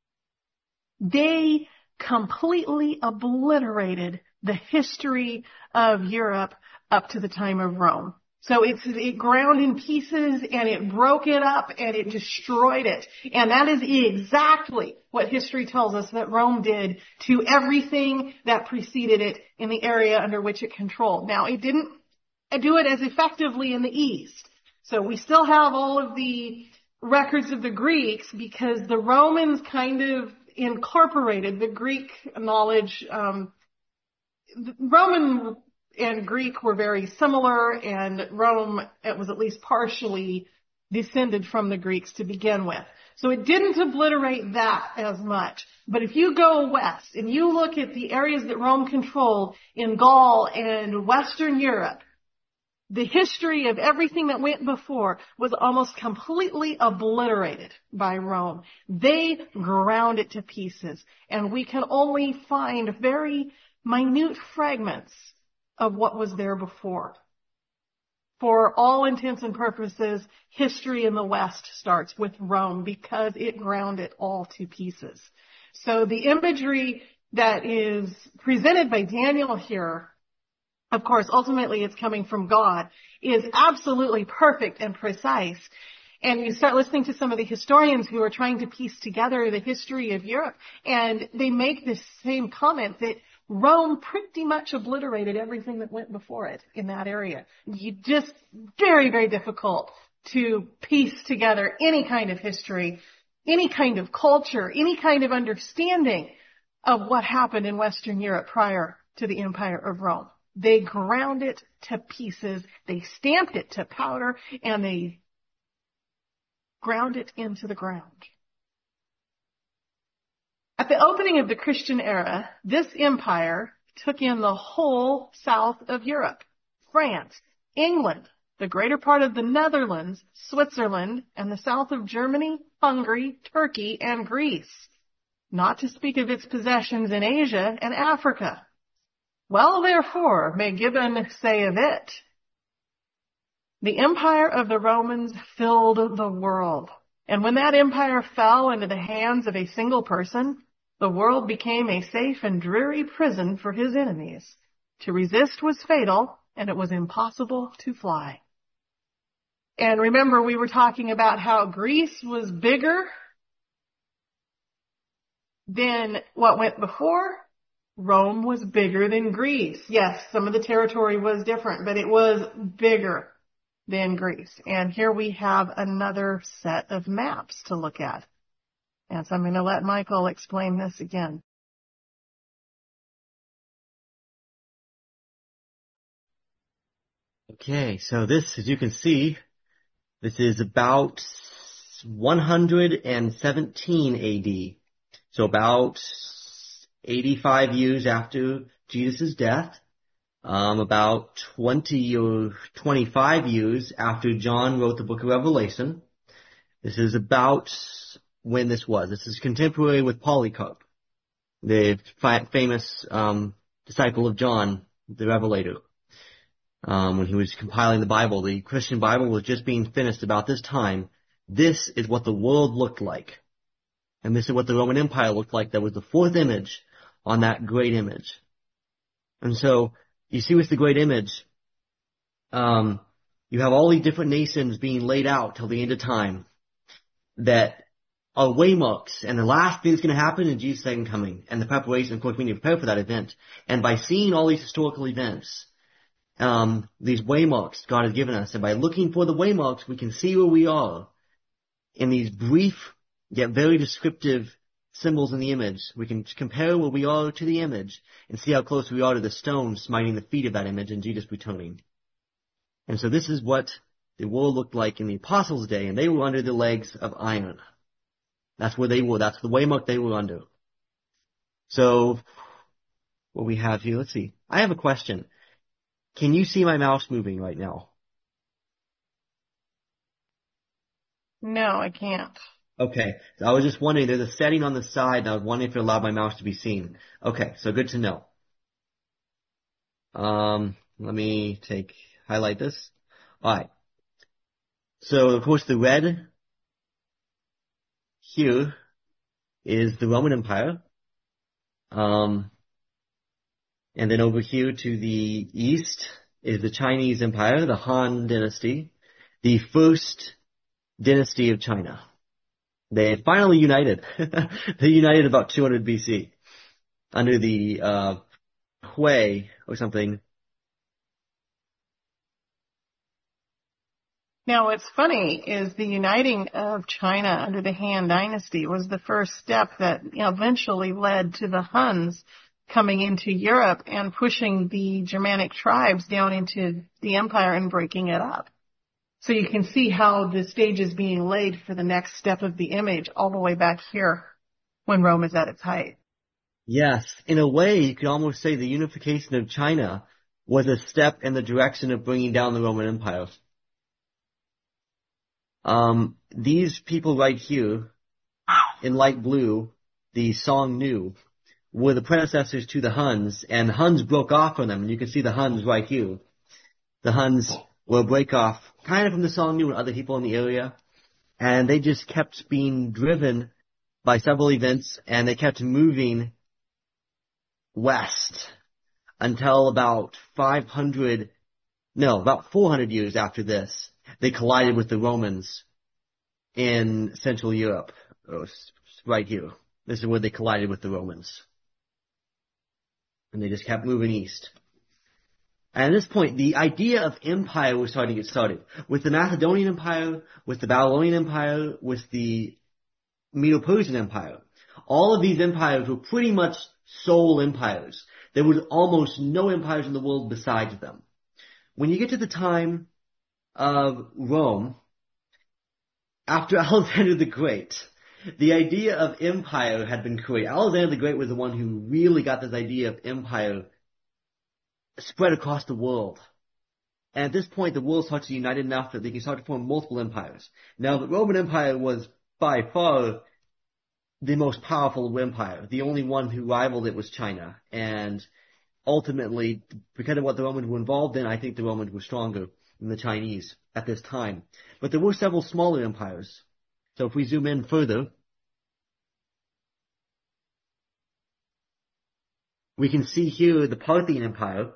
They completely obliterated the history of Europe up to the time of Rome. So it's, it ground in pieces and it broke it up and it destroyed it. And that is exactly what history tells us that Rome did to everything that preceded it in the area under which it controlled. Now, it didn't do it as effectively in the East. So we still have all of the records of the Greeks because the Romans kind of incorporated the Greek knowledge. Um, Roman and Greek were very similar, and Rome, it was at least partially descended from the Greeks to begin with. So it didn't obliterate that as much. But if you go west and you look at the areas that Rome controlled in Gaul and Western Europe, the history of everything that went before was almost completely obliterated by Rome. They ground it to pieces, and we can only find very minute fragments of what was there before. For all intents and purposes, history in the West starts with Rome because it ground it all to pieces. So the imagery that is presented by Daniel here, of course, ultimately it's coming from God, is absolutely perfect and precise. And you start listening to some of the historians who are trying to piece together the history of Europe, and they make this same comment that Rome pretty much obliterated everything that went before it in that area. You just, very, very difficult to piece together any kind of history, any kind of culture, any kind of understanding of what happened in Western Europe prior to the Empire of Rome. They ground it to pieces, they stamped it to powder, and they ground it into the ground. At the opening of the Christian era, this empire took in the whole south of Europe, France, England, the greater part of the Netherlands, Switzerland, and the south of Germany, Hungary, Turkey, and Greece, not to speak of its possessions in Asia and Africa. Well, therefore, may Gibbon say of it, the empire of the Romans filled the world. And when that empire fell into the hands of a single person, the world became a safe and dreary prison for his enemies. To resist was fatal, and it was impossible to fly. And remember, we were talking about how Greece was bigger than what went before. Rome was bigger than Greece. Yes, some of the territory was different, but it was bigger than Greece. And here we have another set of maps to look at. And so I'm going to let Michael explain this again. Okay, so this, as you can see, this is about one hundred seventeen A D. So about eighty-five years after Jesus' death, um, about twenty or twenty-five years after John wrote the book of Revelation. This is about when this was. This is contemporary with Polycarp, the fi- famous um, disciple of John, the Revelator. Um, when he was compiling the Bible, the Christian Bible was just being finished about this time. This is what the world looked like. And this is what the Roman Empire looked like. That was the fourth image on that great image. And so, you see with the great image, um, you have all these different nations being laid out till the end of time that are waymarks, and the last thing that's going to happen is Jesus' second coming, and the preparation. Of course, we need to prepare for that event. And by seeing all these historical events, um, these waymarks God has given us, and by looking for the waymarks, we can see where we are in these brief yet very descriptive symbols in the image. We can compare where we are to the image and see how close we are to the stone smiting the feet of that image and Jesus returning. And so this is what the world looked like in the apostles' day, and they were under the legs of iron. That's where they were. That's the waymark they were under. So, what we have here, let's see. I have a question. Can you see my mouse moving right now? No, I can't. Okay. I was just wondering, there's a setting on the side, and I was wondering if it allowed my mouse to be seen. Okay, so good to know. Um, let me take, highlight this. Alright. So, of course, the red here is the Roman Empire. Um, and then over here to the east is the Chinese Empire, the Han Dynasty, the first dynasty of China. They finally united. They united about two hundred B C under the uh, Hui or something. Now, what's funny is the uniting of China under the Han Dynasty was the first step that eventually led to the Huns coming into Europe and pushing the Germanic tribes down into the empire and breaking it up. So you can see how the stage is being laid for the next step of the image all the way back here when Rome is at its height. Yes, in a way, you could almost say the unification of China was a step in the direction of bringing down the Roman Empire. Um, these people right here, in light blue, the Xiongnu, were the predecessors to the Huns, and the Huns broke off from them, and you can see the Huns right here. The Huns were a break off, kind of from the Xiongnu and other people in the area, and they just kept being driven by several events, and they kept moving west until about five hundred, no, about four hundred years after this, they collided with the Romans in Central Europe, right here. This is where they collided with the Romans. And they just kept moving east. And at this point, the idea of empire was starting to get started. With the Macedonian Empire, with the Babylonian Empire, with the Medo-Persian Empire. All of these empires were pretty much sole empires. There was almost no empires in the world besides them. When you get to the time of Rome, after Alexander the Great, the idea of empire had been created. Alexander the Great was the one who really got this idea of empire spread across the world. And at this point, the world starts to unite enough that they can start to form multiple empires. Now, the Roman Empire was by far the most powerful empire. The only one who rivaled it was China. And ultimately, because of what the Romans were involved in, I think the Romans were stronger than the Chinese at this time. But there were several smaller empires. So if we zoom in further, we can see here the Parthian Empire.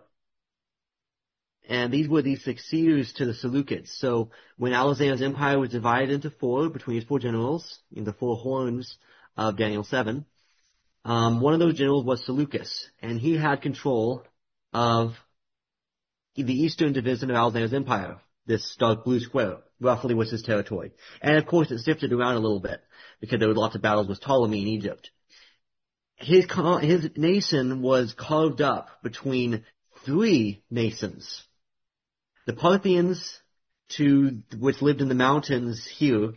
And these were the succeeders to the Seleucids. So when Alexander's empire was divided into four between his four generals, in the four horns of Daniel seven, um, one of those generals was Seleucus, and he had control of the eastern division of Alexander's empire. This dark blue square roughly was his territory. And of course it shifted around a little bit because there were lots of battles with Ptolemy in Egypt. His, his nation was carved up between three nations. The Parthians, to which lived in the mountains here,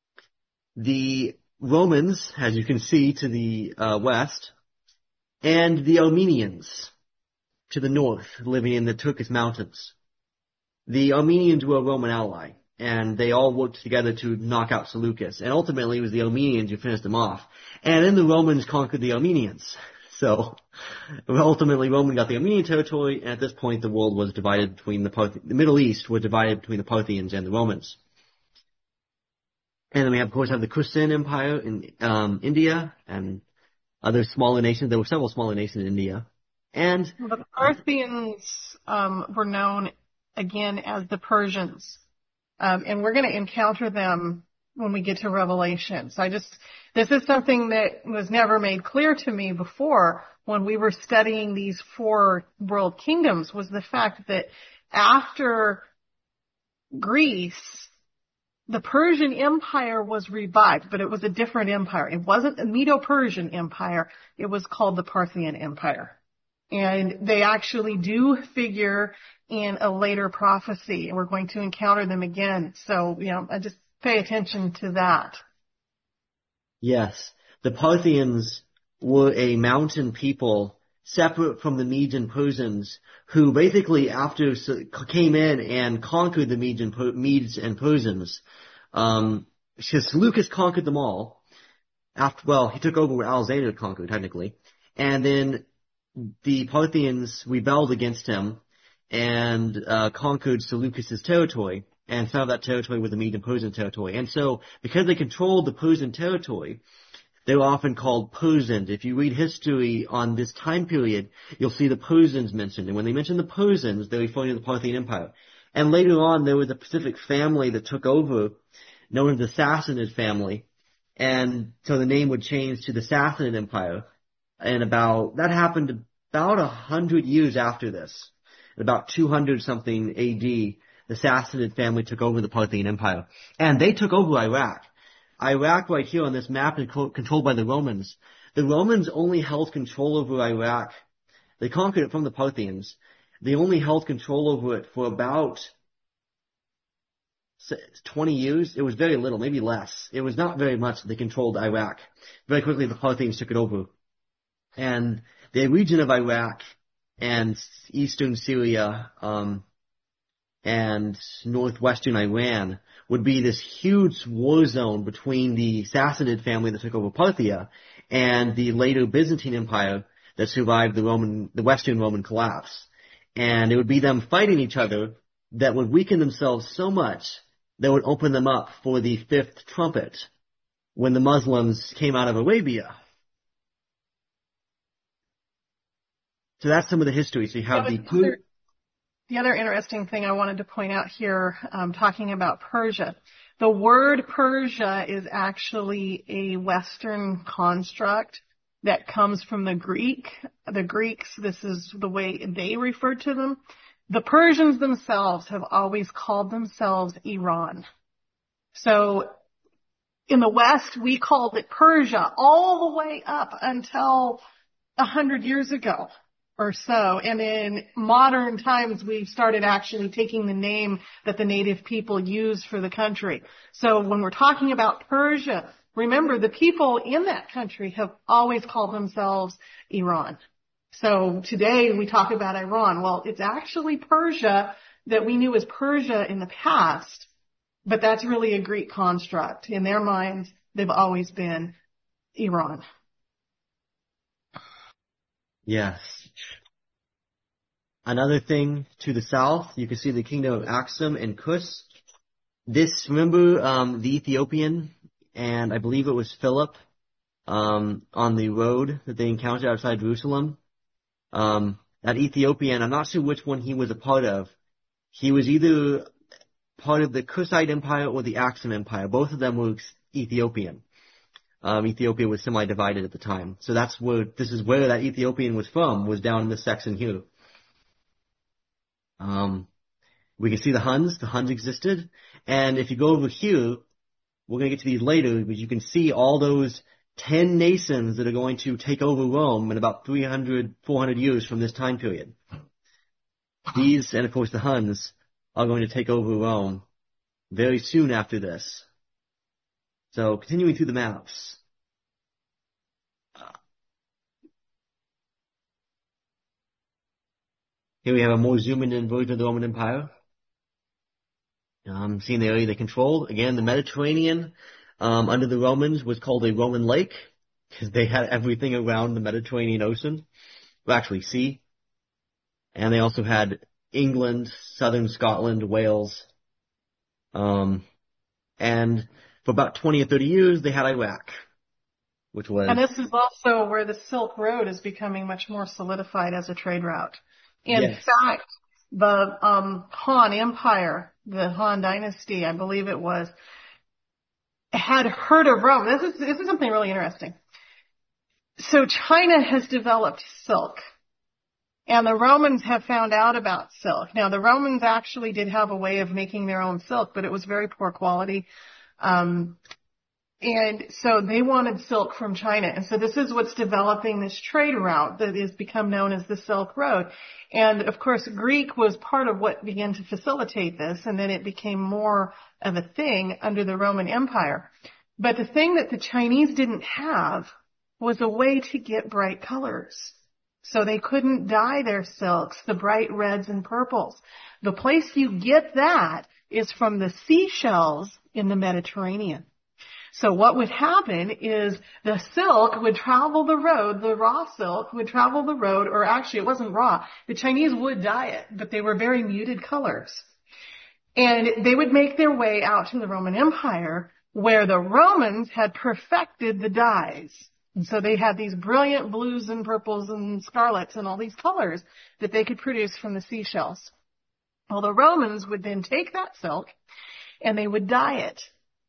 the Romans, as you can see, to the uh, west, and the Armenians to the north, living in the Turkish mountains. The Armenians were a Roman ally, and they all worked together to knock out Seleucus. And ultimately, it was the Armenians who finished them off. And then the Romans conquered the Armenians. So, ultimately, Rome got the Armenian territory, and at this point, the world was divided between the Parth- the Middle East was divided between the Parthians and the Romans. And then we, have, of course, have the Christian Empire in um, India and other smaller nations. There were several smaller nations in India. And well, the Parthians um, were known, again, as the Persians. Um, and we're going to encounter them when we get to Revelation. So I just, this is something that was never made clear to me before when we were studying these four world kingdoms, was the fact that after Greece, the Persian Empire was revived, but it was a different empire. It wasn't a Medo-Persian Empire. It was called the Parthian Empire. And they actually do figure in a later prophecy, and we're going to encounter them again. So, you know, I just pay attention to that. Yes, the Parthians were a mountain people separate from the Medes and Persians, who basically after came in and conquered the Medes and, per- Medes and Persians. Um, Seleucus conquered them all. After, well, he took over what Alexander conquered, technically. And then the Parthians rebelled against him and uh, conquered Seleucus' territory. And some of that territory was the Mede and Persian territory. And so, because they controlled the Persian territory, they were often called Persians. If you read history on this time period, you'll see the Persians mentioned. And when they mention the Persians, they're referring to the Parthian Empire. And later on, there was a specific family that took over, known as the Sassanid family. And so the name would change to the Sassanid Empire. And about, that happened about a hundred years after this. About two hundred something A D, the Sassanid family took over the Parthian Empire. And they took over Iraq. Iraq right here on this map is controlled by the Romans. The Romans only held control over Iraq. They conquered it from the Parthians. They only held control over it for about twenty years. It was very little, maybe less. It was not very much that they controlled Iraq. Very quickly the Parthians took it over. And the region of Iraq and eastern Syria, um, and northwestern Iran would be this huge war zone between the Sassanid family that took over Parthia and the later Byzantine Empire that survived the Roman, the Western Roman collapse. And it would be them fighting each other that would weaken themselves so much that would open them up for the fifth trumpet when the Muslims came out of Arabia. So that's some of the history. So you have yeah, the the other, the other interesting thing I wanted to point out here, um, talking about Persia. The word Persia is actually a Western construct that comes from the Greek. The Greeks, this is the way they referred to them. The Persians themselves have always called themselves Iran. So in the West, we called it Persia all the way up until a hundred years ago or so. And in modern times, we've started actually taking the name that the native people use for the country. So when we're talking about Persia, remember the people in that country have always called themselves Iran. So today we talk about Iran. Well, it's actually Persia that we knew as Persia in the past, but that's really a Greek construct. In their minds, they've always been Iran. Yes. Another thing to the south, you can see the kingdom of Aksum and Kus. This, remember um, the Ethiopian, and I believe it was Philip, um, on the road that they encountered outside Jerusalem? Um, that Ethiopian, I'm not sure which one he was a part of. He was either part of the Kushite Empire or the Aksum Empire. Both of them were Ethiopian. Um, Ethiopia was semi-divided at the time. So that's where, this is where that Ethiopian was from, was down in this section here. Um, we can see the Huns. The Huns existed. And if you go over here, we're going to get to these later, but you can see all those ten nations that are going to take over Rome in about three hundred, four hundred years from this time period. These, and of course the Huns, are going to take over Rome very soon after this. So, continuing through the maps. Here we have a more zoomed in version of the Roman Empire. Um, seeing the area they controlled. Again, the Mediterranean, um, under the Romans was called a Roman lake, because they had everything around the Mediterranean Ocean. Well, actually, sea. And they also had England, southern Scotland, Wales. Um, and for about twenty or thirty years, they had Iraq, which was... And this is also where the Silk Road is becoming much more solidified as a trade route. In yes. fact, the um, Han Empire, the Han Dynasty, I believe it was, had heard of Rome. This is, this is something really interesting. So China has developed silk, and the Romans have found out about silk. Now, the Romans actually did have a way of making their own silk, but it was very poor quality. Um, and so they wanted silk from China. And so this is what's developing this trade route that has become known as the Silk Road. And of course, Greek was part of what began to facilitate this, and then it became more of a thing under the Roman Empire. But the thing that the Chinese didn't have was a way to get bright colors. So they couldn't dye their silks, the bright reds and purples. The place you get that is from the seashells in the Mediterranean. So what would happen is the silk would travel the road, the raw silk would travel the road, or actually it wasn't raw. The Chinese would dye it, but they were very muted colors. And they would make their way out to the Roman Empire, where the Romans had perfected the dyes. And so they had these brilliant blues and purples and scarlets and all these colors that they could produce from the seashells. Well, the Romans would then take that silk and they would dye it.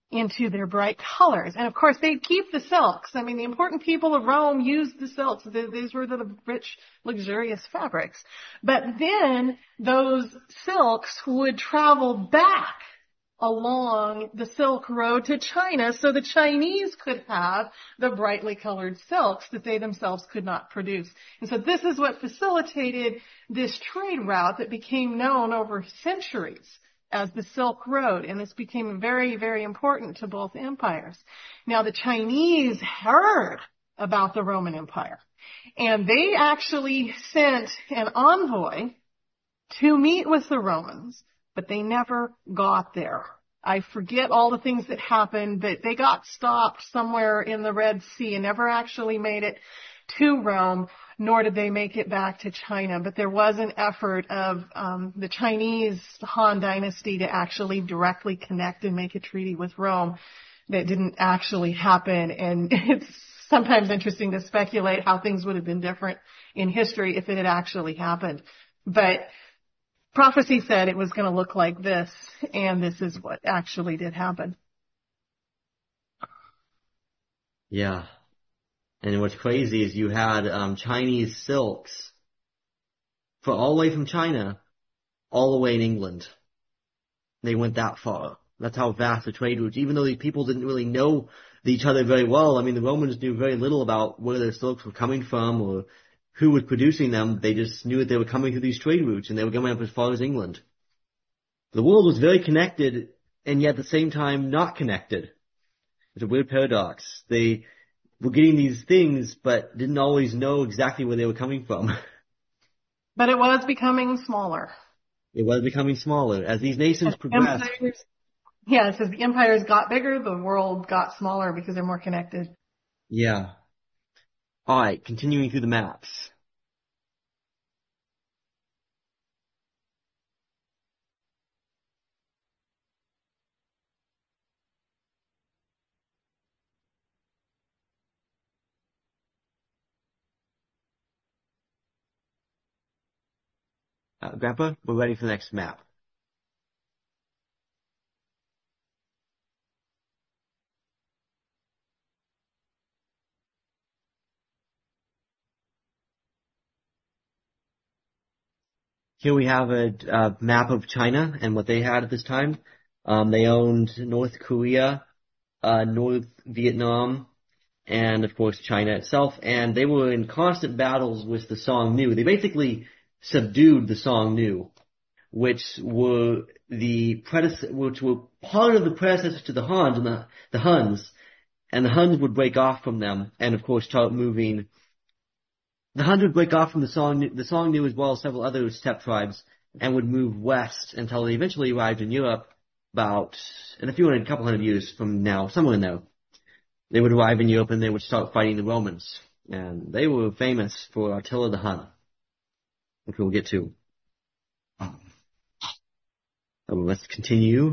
into their bright colors. And of course, they'd keep the silks. I mean, the important people of Rome used the silks. These were the rich, luxurious fabrics. But then those silks would travel back along the Silk Road to China so the Chinese could have the brightly colored silks that they themselves could not produce. And so this is what facilitated this trade route that became known over centuries as the Silk Road, and this became very, very important to both empires. Now, the Chinese heard about the Roman Empire, and they actually sent an envoy to meet with the Romans, but they never got there. I forget all the things that happened, but they got stopped somewhere in the Red Sea and never actually made it to Rome, nor did they make it back to China. But there was an effort of um, the Chinese Han Dynasty to actually directly connect and make a treaty with Rome that didn't actually happen. And it's sometimes interesting to speculate how things would have been different in history if it had actually happened. But prophecy said it was going to look like this, and this is what actually did happen. Yeah. And what's crazy is you had um, Chinese silks for all the way from China, all the way in England. They went that far. That's how vast the trade routes, even though these people didn't really know each other very well. I mean, the Romans knew very little about where their silks were coming from or who was producing them. They just knew that they were coming through these trade routes, and they were coming up as far as England. The world was very connected, and yet at the same time not connected. It's a weird paradox. They were getting these things, but didn't always know exactly where they were coming from. But it was becoming smaller. It was becoming smaller. As these nations progressed. Empires, yes, as the empires got bigger, the world got smaller because they're more connected. Yeah. Alright, continuing through the maps. Uh, Grandpa, we're ready for the next map. Here we have a, a map of China and what they had at this time. Um, they owned North Korea, uh, North Vietnam, and of course China itself. And they were in constant battles with the Songnu. They basically subdued the Songnu, which were the predece- which were part of the predecessors to the Huns and the, the Huns. And the Huns would break off from them, and of course start moving. The Huns would break off from the Song, the Songnu as well as several other steppe tribes, and would move west until they eventually arrived in Europe about, in a few hundred, couple hundred years from now, somewhere in there. They would arrive in Europe and they would start fighting the Romans. And they were famous for Attila the Hun, which we'll get to. So let's continue.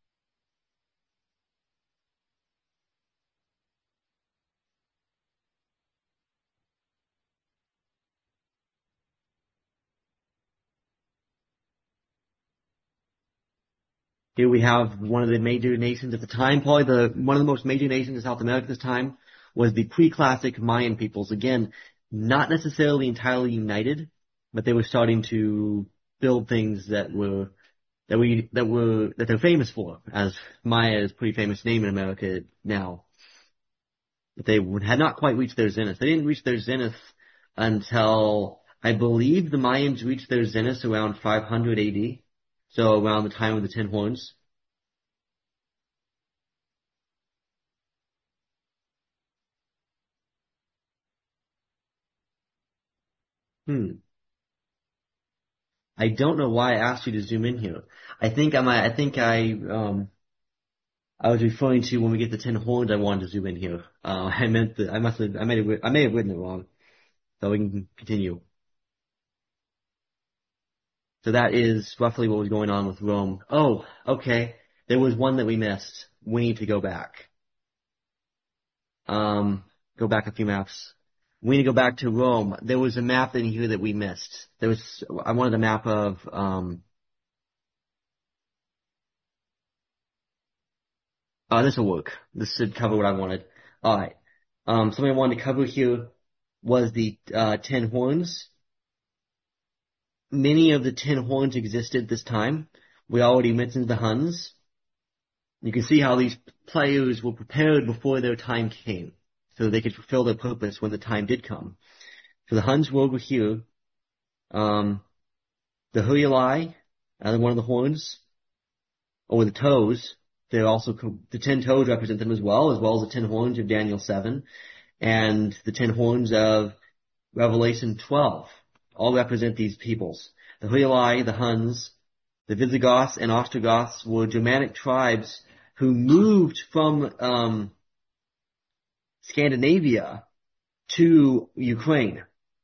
Here we have one of the major nations at the time, probably the one of the most major nations in South America at this time, was the pre-classic Mayan peoples. Again, not necessarily entirely united, but they were starting to build things that were that we that were that they're famous for, as Maya is a pretty famous name in America now. But they had not quite reached their zenith. They didn't reach their zenith until, I believe, the Mayans reached their zenith around five hundred A D. So around the time of the Ten Horns. Hmm. I don't know why I asked you to zoom in here. I think I might, I think I, um, I was referring to when we get the Ten Horns, I wanted to zoom in here. Uh, I meant that, I must have, I may have, I may have written it wrong. So we can continue. So that is roughly what was going on with Rome. Oh, okay. There was one that we missed. We need to go back. Um, go back a few maps. We need to go back to Rome. There was a map in here that we missed. There was, I wanted a map of, um, Uh, this will work. This should cover what I wanted. Alright. Um, something I wanted to cover here was the, uh, ten horns. Many of the ten horns existed this time. We already mentioned the Huns. You can see how these players were prepared before their time came, so they could fulfill their purpose when the time did come. So the Huns were over here. Um, the Huruli, another one of the horns, or the toes, they're also, the ten toes represent them as well, as well as the ten horns of Daniel seven, and the ten horns of Revelation twelve. All represent these peoples. The Huruli, the Huns, the Visigoths, and Ostrogoths were Germanic tribes who moved from um, Scandinavia to Ukraine.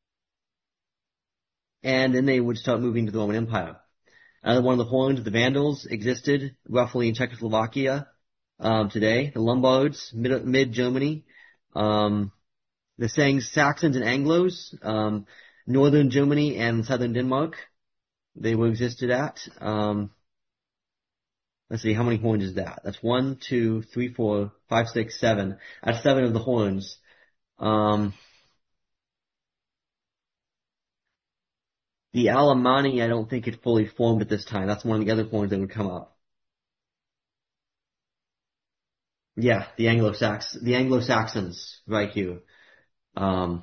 And then they would start moving to the Roman Empire. Another one of the horns, the Vandals, existed roughly in Czechoslovakia um, today. The Lombards, mid, mid-Germany. Um, the saying Saxons and Anglos, um, northern Germany and southern Denmark, they were existed at. Um, let's see, how many horns is that? That's one, two, three, four, five, six, seven. That's seven of the horns. Um, the Alemanni, I don't think it fully formed at this time. That's one of the other horns that would come up. Yeah, the Anglo-Sax, the Anglo-Saxons, right here. Um,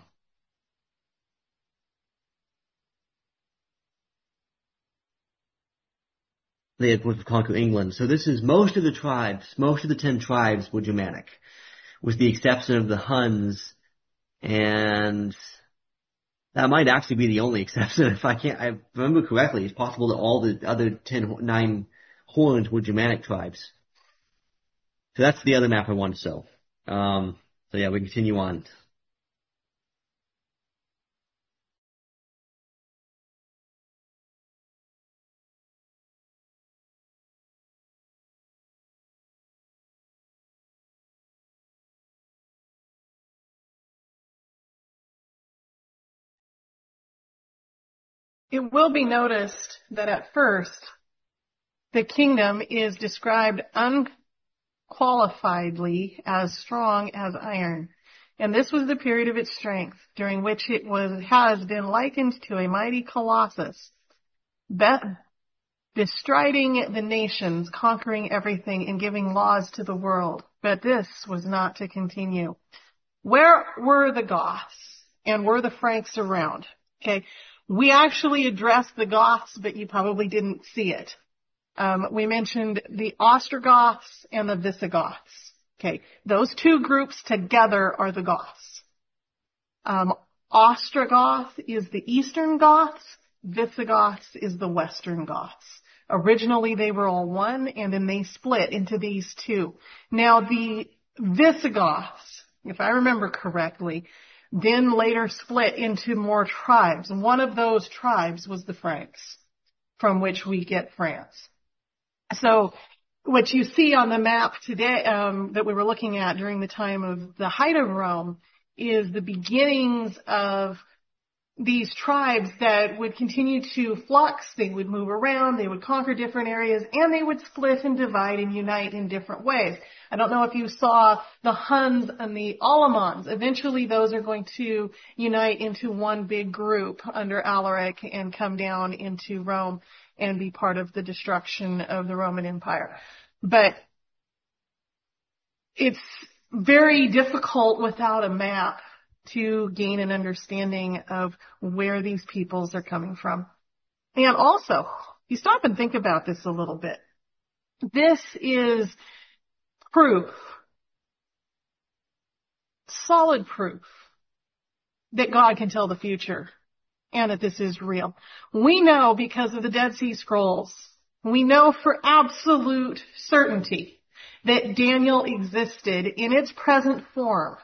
they had would conquer England. So this is most of the tribes, most of the ten tribes were Germanic, with the exception of the Huns, and that might actually be the only exception. If I can't, I remember correctly, it's possible that all the other ten, nine horns were Germanic tribes. So that's the other map I wanted to show. Um, so yeah, we continue on. It will be noticed that at first, the kingdom is described unqualifiedly as strong as iron. And this was the period of its strength, during which it was has been likened to a mighty colossus, bestriding the nations, conquering everything, and giving laws to the world. But this was not to continue. Where were the Goths? And were the Franks around? Okay. We actually addressed the Goths, but you probably didn't see it. Um, we mentioned the Ostrogoths and the Visigoths. Okay. Those two groups together are the Goths. Um, Ostrogoth is the Eastern Goths. Visigoths is the Western Goths. Originally they were all one, and then they split into these two. Now the Visigoths, if I remember correctly, then later split into more tribes. And one of those tribes was the Franks, from which we get France. So what you see on the map today, um, that we were looking at during the time of the height of Rome, is the beginnings of these tribes that would continue to flux. They would move around, they would conquer different areas, and they would split and divide and unite in different ways. I don't know if you saw the Huns and the Allemans. Eventually those are going to unite into one big group under Alaric and come down into Rome and be part of the destruction of the Roman Empire. But it's very difficult without a map to gain an understanding of where these peoples are coming from. And also, you stop and think about this a little bit. This is proof, solid proof, that God can tell the future and that this is real. We know because of the Dead Sea Scrolls, we know for absolute certainty that Daniel existed in its present form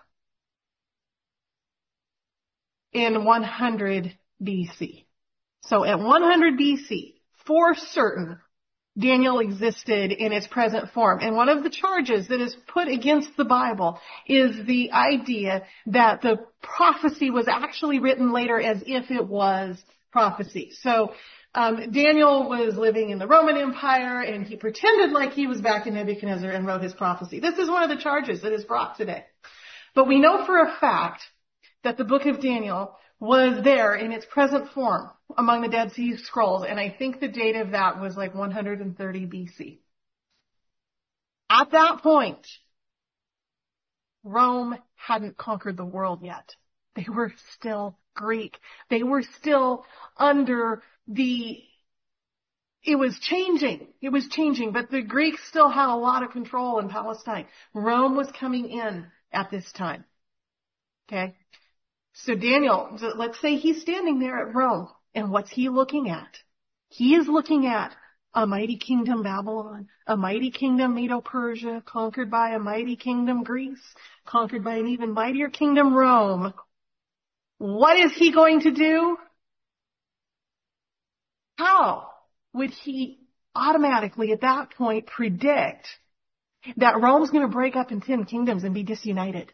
in one hundred B C. So at one hundred B C, for certain, Daniel existed in its present form. And one of the charges that is put against the Bible is the idea that the prophecy was actually written later as if it was prophecy. So Um, Daniel was living in the Roman Empire, and he pretended like he was back in Nebuchadnezzar and wrote his prophecy. This is one of the charges that is brought today. But we know for a fact that the book of Daniel was there in its present form among the Dead Sea Scrolls, and I think the date of that was like one hundred thirty B C. At that point, Rome hadn't conquered the world yet. They were still Greek. They were still under the, it was changing. It was changing, but the Greeks still had a lot of control in Palestine. Rome was coming in at this time. Okay? So Daniel, let's say he's standing there at Rome, and what's he looking at? He is looking at a mighty kingdom Babylon, a mighty kingdom Medo-Persia, conquered by a mighty kingdom Greece, conquered by an even mightier kingdom Rome. What is he going to do? How would he automatically at that point predict that Rome's going to break up in ten kingdoms and be disunited?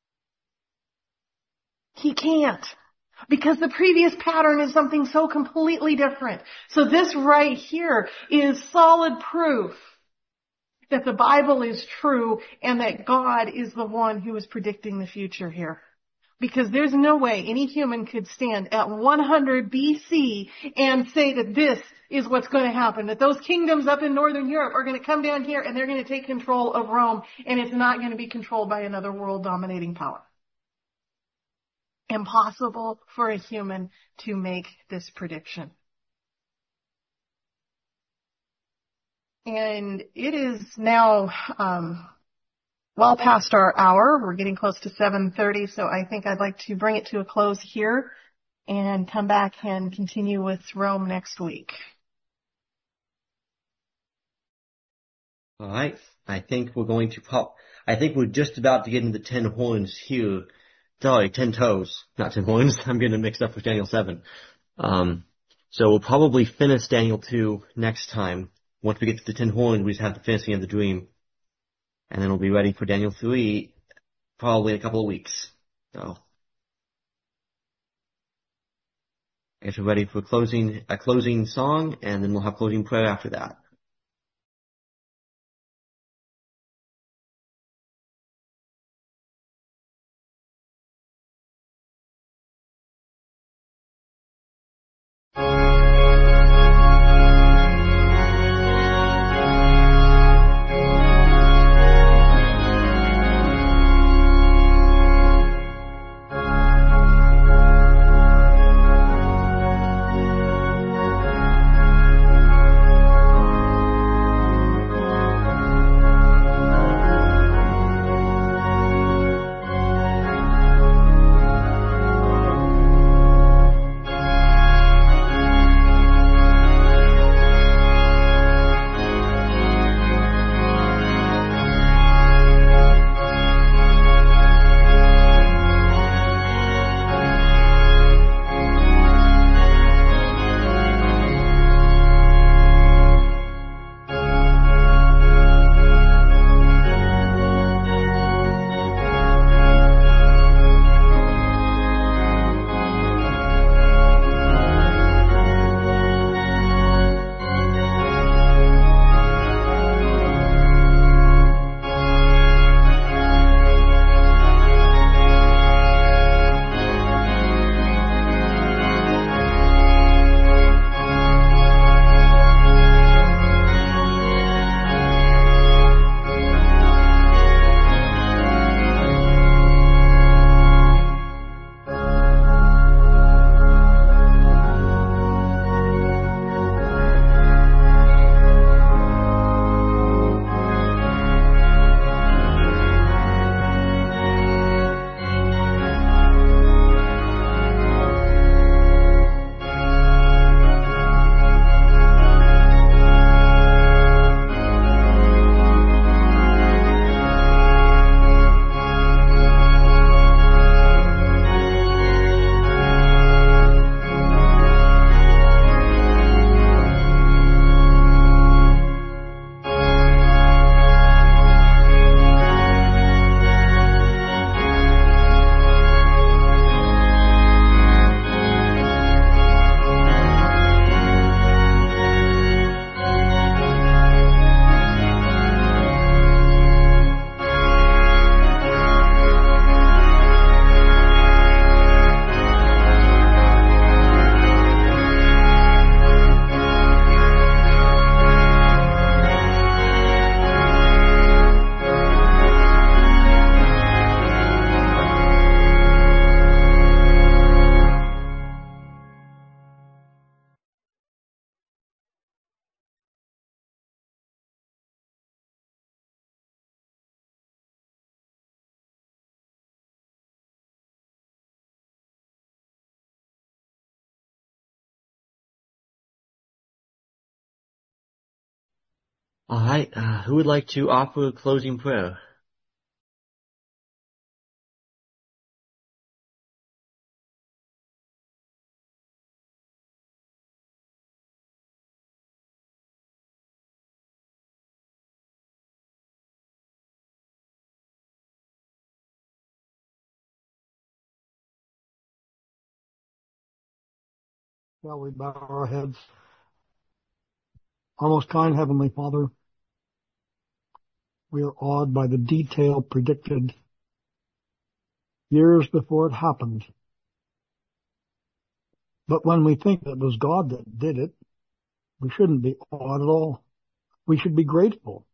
He can't. Because the previous pattern is something so completely different. So this right here is solid proof that the Bible is true and that God is the one who is predicting the future here. Because there's no way any human could stand at one hundred B C and say that this is what's going to happen, that those kingdoms up in Northern Europe are going to come down here and they're going to take control of Rome, and it's not going to be controlled by another world dominating power. Impossible for a human to make this prediction. And it is now um, well past our hour. We're getting close to seven thirty, so I think I'd like to bring it to a close here and come back and continue with Rome next week. All right. I think we're going to pop. I think we're just about to get into the ten horns here. Sorry, ten toes, not ten horns. I'm getting mixed up with Daniel seven. Um, so we'll probably finish Daniel two next time. Once we get to the ten horns, we just have the finishing of the dream. And then we'll be ready for Daniel three probably in a couple of weeks. So I guess we're ready for closing, a closing song, and then we'll have closing prayer after that. All right, uh, who would like to offer a closing prayer? Shall we bow our heads? Our most kind Heavenly Father, we are awed by the detail predicted years before it happened. But when we think that it was God that did it, we shouldn't be awed at all. We should be grateful.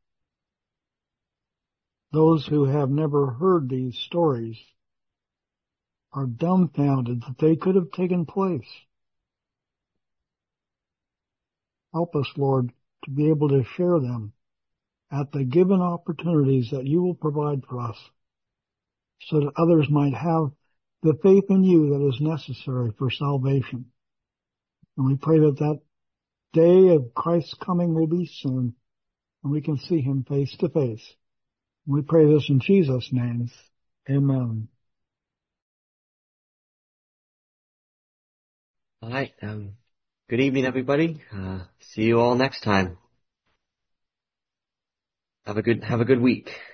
Those who have never heard these stories are dumbfounded that they could have taken place. Help us, Lord, to be able to share them at the given opportunities that you will provide for us, so that others might have the faith in you that is necessary for salvation. And we pray that that day of Christ's coming will be soon, and we can see him face to face. We pray this in Jesus' name. Amen. All right, um, good evening, everybody. Uh, see you all next time. Have a good, have a good week.